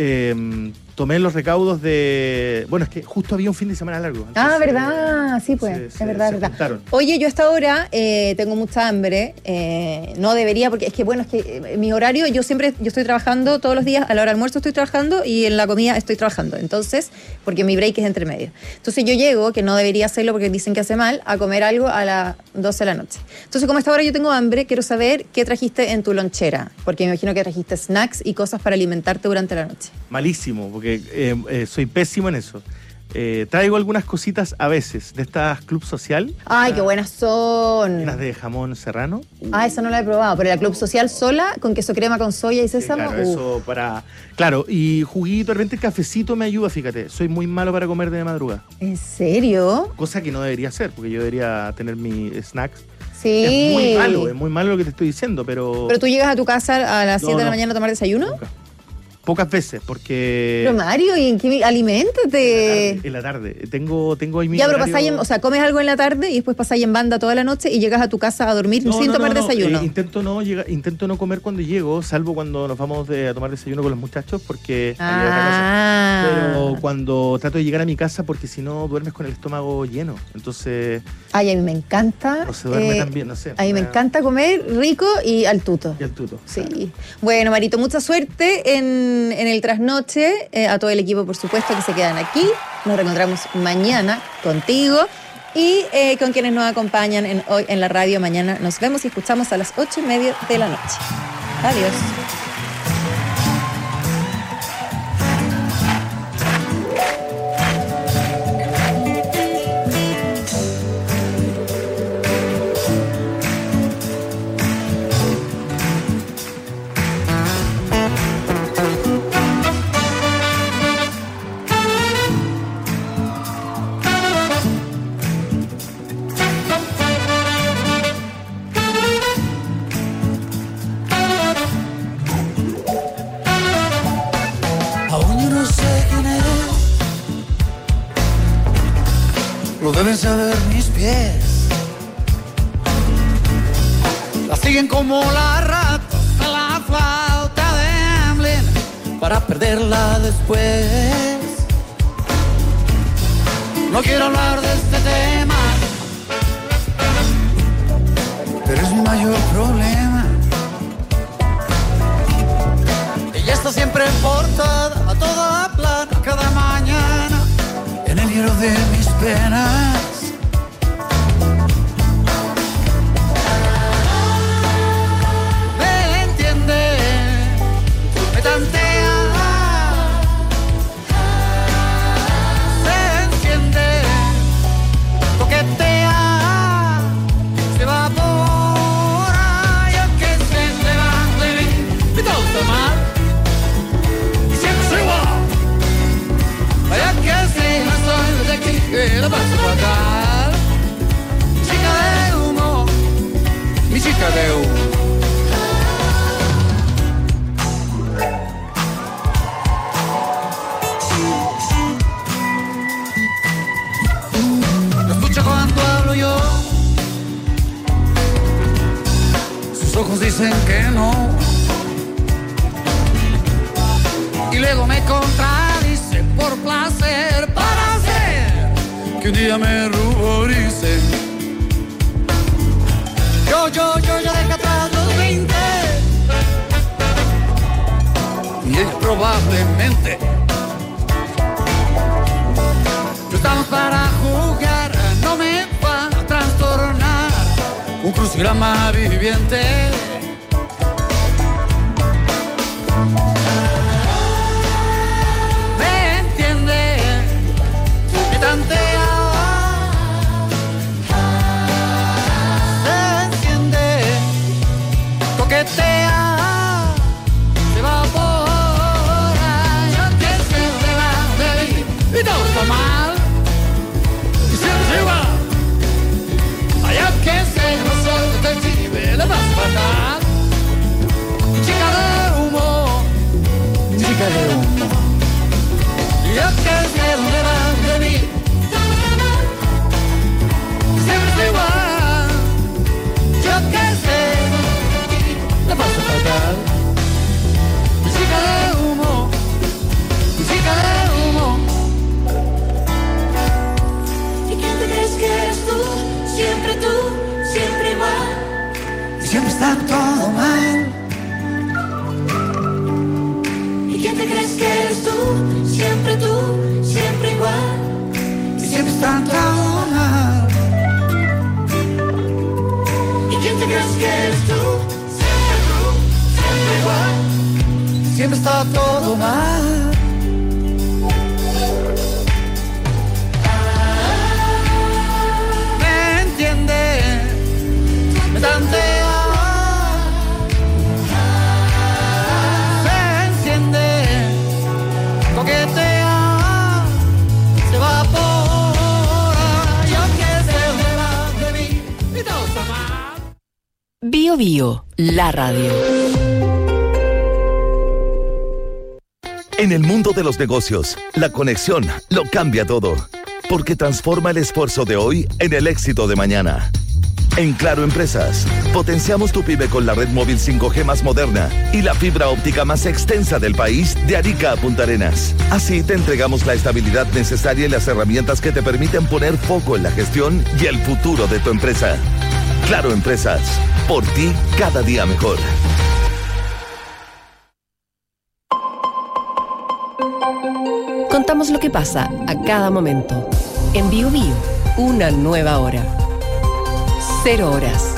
tomé los recaudos de... Bueno, es que justo había un fin de semana largo. Entonces, ¿verdad? Sí, pues, es verdad. juntaron. Oye, yo a esta hora tengo mucha hambre. No debería, porque es que, bueno, mi horario, yo estoy trabajando todos los días, a la hora del almuerzo estoy trabajando y en la comida estoy trabajando. Entonces, porque mi break es entre medio. Entonces yo llego, que no debería hacerlo porque dicen que hace mal, a comer algo a las 12 de la noche. Entonces, como a esta hora yo tengo hambre, quiero saber qué trajiste en tu lonchera, porque me imagino que trajiste snacks y cosas para alimentarte durante la noche. Malísimo, porque soy pésimo en eso. Traigo algunas cositas a veces de estas Club Social. ¡Ay, qué buenas son! Unas de jamón serrano. Esa no la he probado, pero la Club Social sola, con queso crema con soya y sésamo. Claro, eso para... Claro, y juguito, de repente el cafecito me ayuda, fíjate. Soy muy malo para comer de madrugada. ¿En serio? Cosa que no debería hacer, porque yo debería tener mis snacks. Sí. Es muy malo lo que te estoy diciendo, pero... ¿Pero tú llegas a tu casa a las 7 de la mañana a tomar desayuno? Nunca. Pocas veces, porque... Pero Mario, ¿y en qué? Aliméntate. En la tarde. Tengo ahí mi Ya, pero horario... comes algo en la tarde y después pasáis en banda toda la noche y llegas a tu casa a dormir sin tomar desayuno. Intento no comer cuando llego, salvo cuando nos vamos a tomar desayuno con los muchachos, porque... Pero cuando trato de llegar a mi casa, porque si no duermes con el estómago lleno. Entonces... Ay, a mí me encanta... No se duerme tan bien, no sé. A mí me encanta comer rico y al tuto. Sí. Claro. Bueno, Marito, mucha suerte en el trasnoche, a todo el equipo, por supuesto, que se quedan aquí. Nos reencontramos mañana contigo y con quienes nos acompañan hoy en la radio. Mañana nos vemos y escuchamos a las 8:30 de la noche. Adiós. mis pies. La siguen como la rata a la flauta de Hamlin para perderla después. No quiero hablar de este tema, pero es mi mayor problema. Ella está siempre en portada, a toda plana, cada mañana, en el hielo de mis penas. Me entiende, me tantea, se enciende, coquetea, se evapora, y aunque se levante de mí, me toca mal, y siempre soy igual. Vaya que sí, no soy de aquí, que la paso fatal. Chica de humo, mi chica de humo. No escucha cuando hablo yo, sus ojos dicen que no, y luego me contradice por placer, para hacer que un día me ruborice. Yo ya dejé atrás los 20, y ella probablemente. No estamos para jugar, no me va a trastornar un crucigrama viviente. Me entiende, me tantea, se enciende, coquetea, se evapora, y aunque se levante de mí, y todo está mal, y siempre igual. Ay, aunque sé, no soy detective, la más fatal. Chica de humo, chica de humo. Y aunque sé dónde van de mí, siempre es igual. Yo que sé, la paso fatal. Chica de humo, chica de humo. ¿Y quién te crees que eres tú? Siempre igual. Siempre está todo mal. ¿Y quién te crees que eres tú? Siempre igual. Siempre está todo mal. ¿Y quién te crees que eres tú? Siempre igual. Siempre está todo mal. Me entiende, me tantea, se enciende, coquetea, se evapora, y aunque se va de mí, y todo está mal. Bio Bio, la radio. En el mundo de los negocios, la conexión lo cambia todo, porque transforma el esfuerzo de hoy en el éxito de mañana. En Claro Empresas, potenciamos tu pyme con la red móvil 5G más moderna y la fibra óptica más extensa del país, de Arica a Punta Arenas. Así te entregamos la estabilidad necesaria y las herramientas que te permiten poner foco en la gestión y el futuro de tu empresa. Claro Empresas, por ti cada día mejor. Contamos lo que pasa a cada momento. En Bio Bio, una nueva hora. 0 horas.